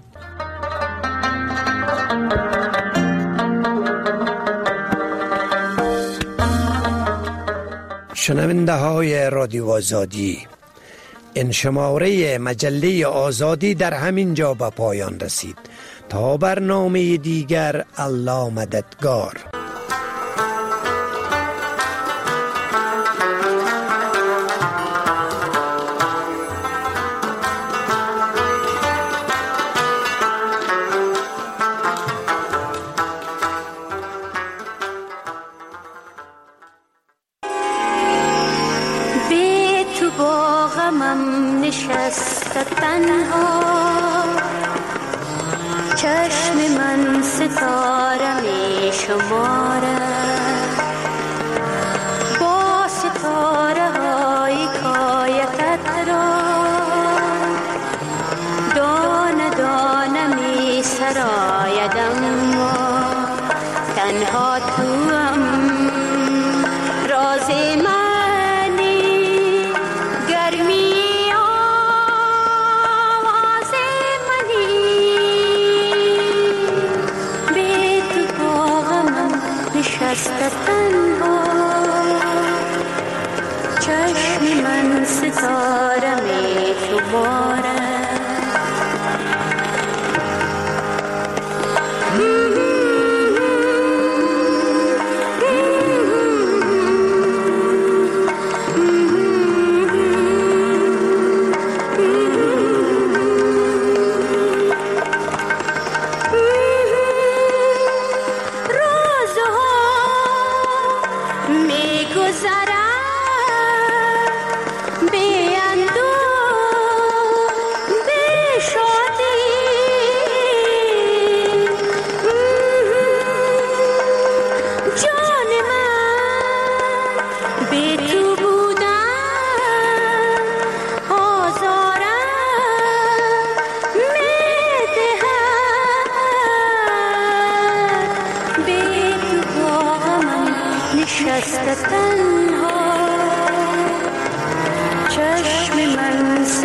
شنونده های رادیو آزادی، این شماره مجله آزادی در همین جا به پایان رسید. تا برنامه دیگر، الله مددگار. چشم من ستاره می شمارد با ستاره های کایتت را دانه دانه می سرایدم و تنها توام راز منی گرمی تنها چشم من ستاره می شمارد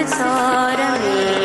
ستاره می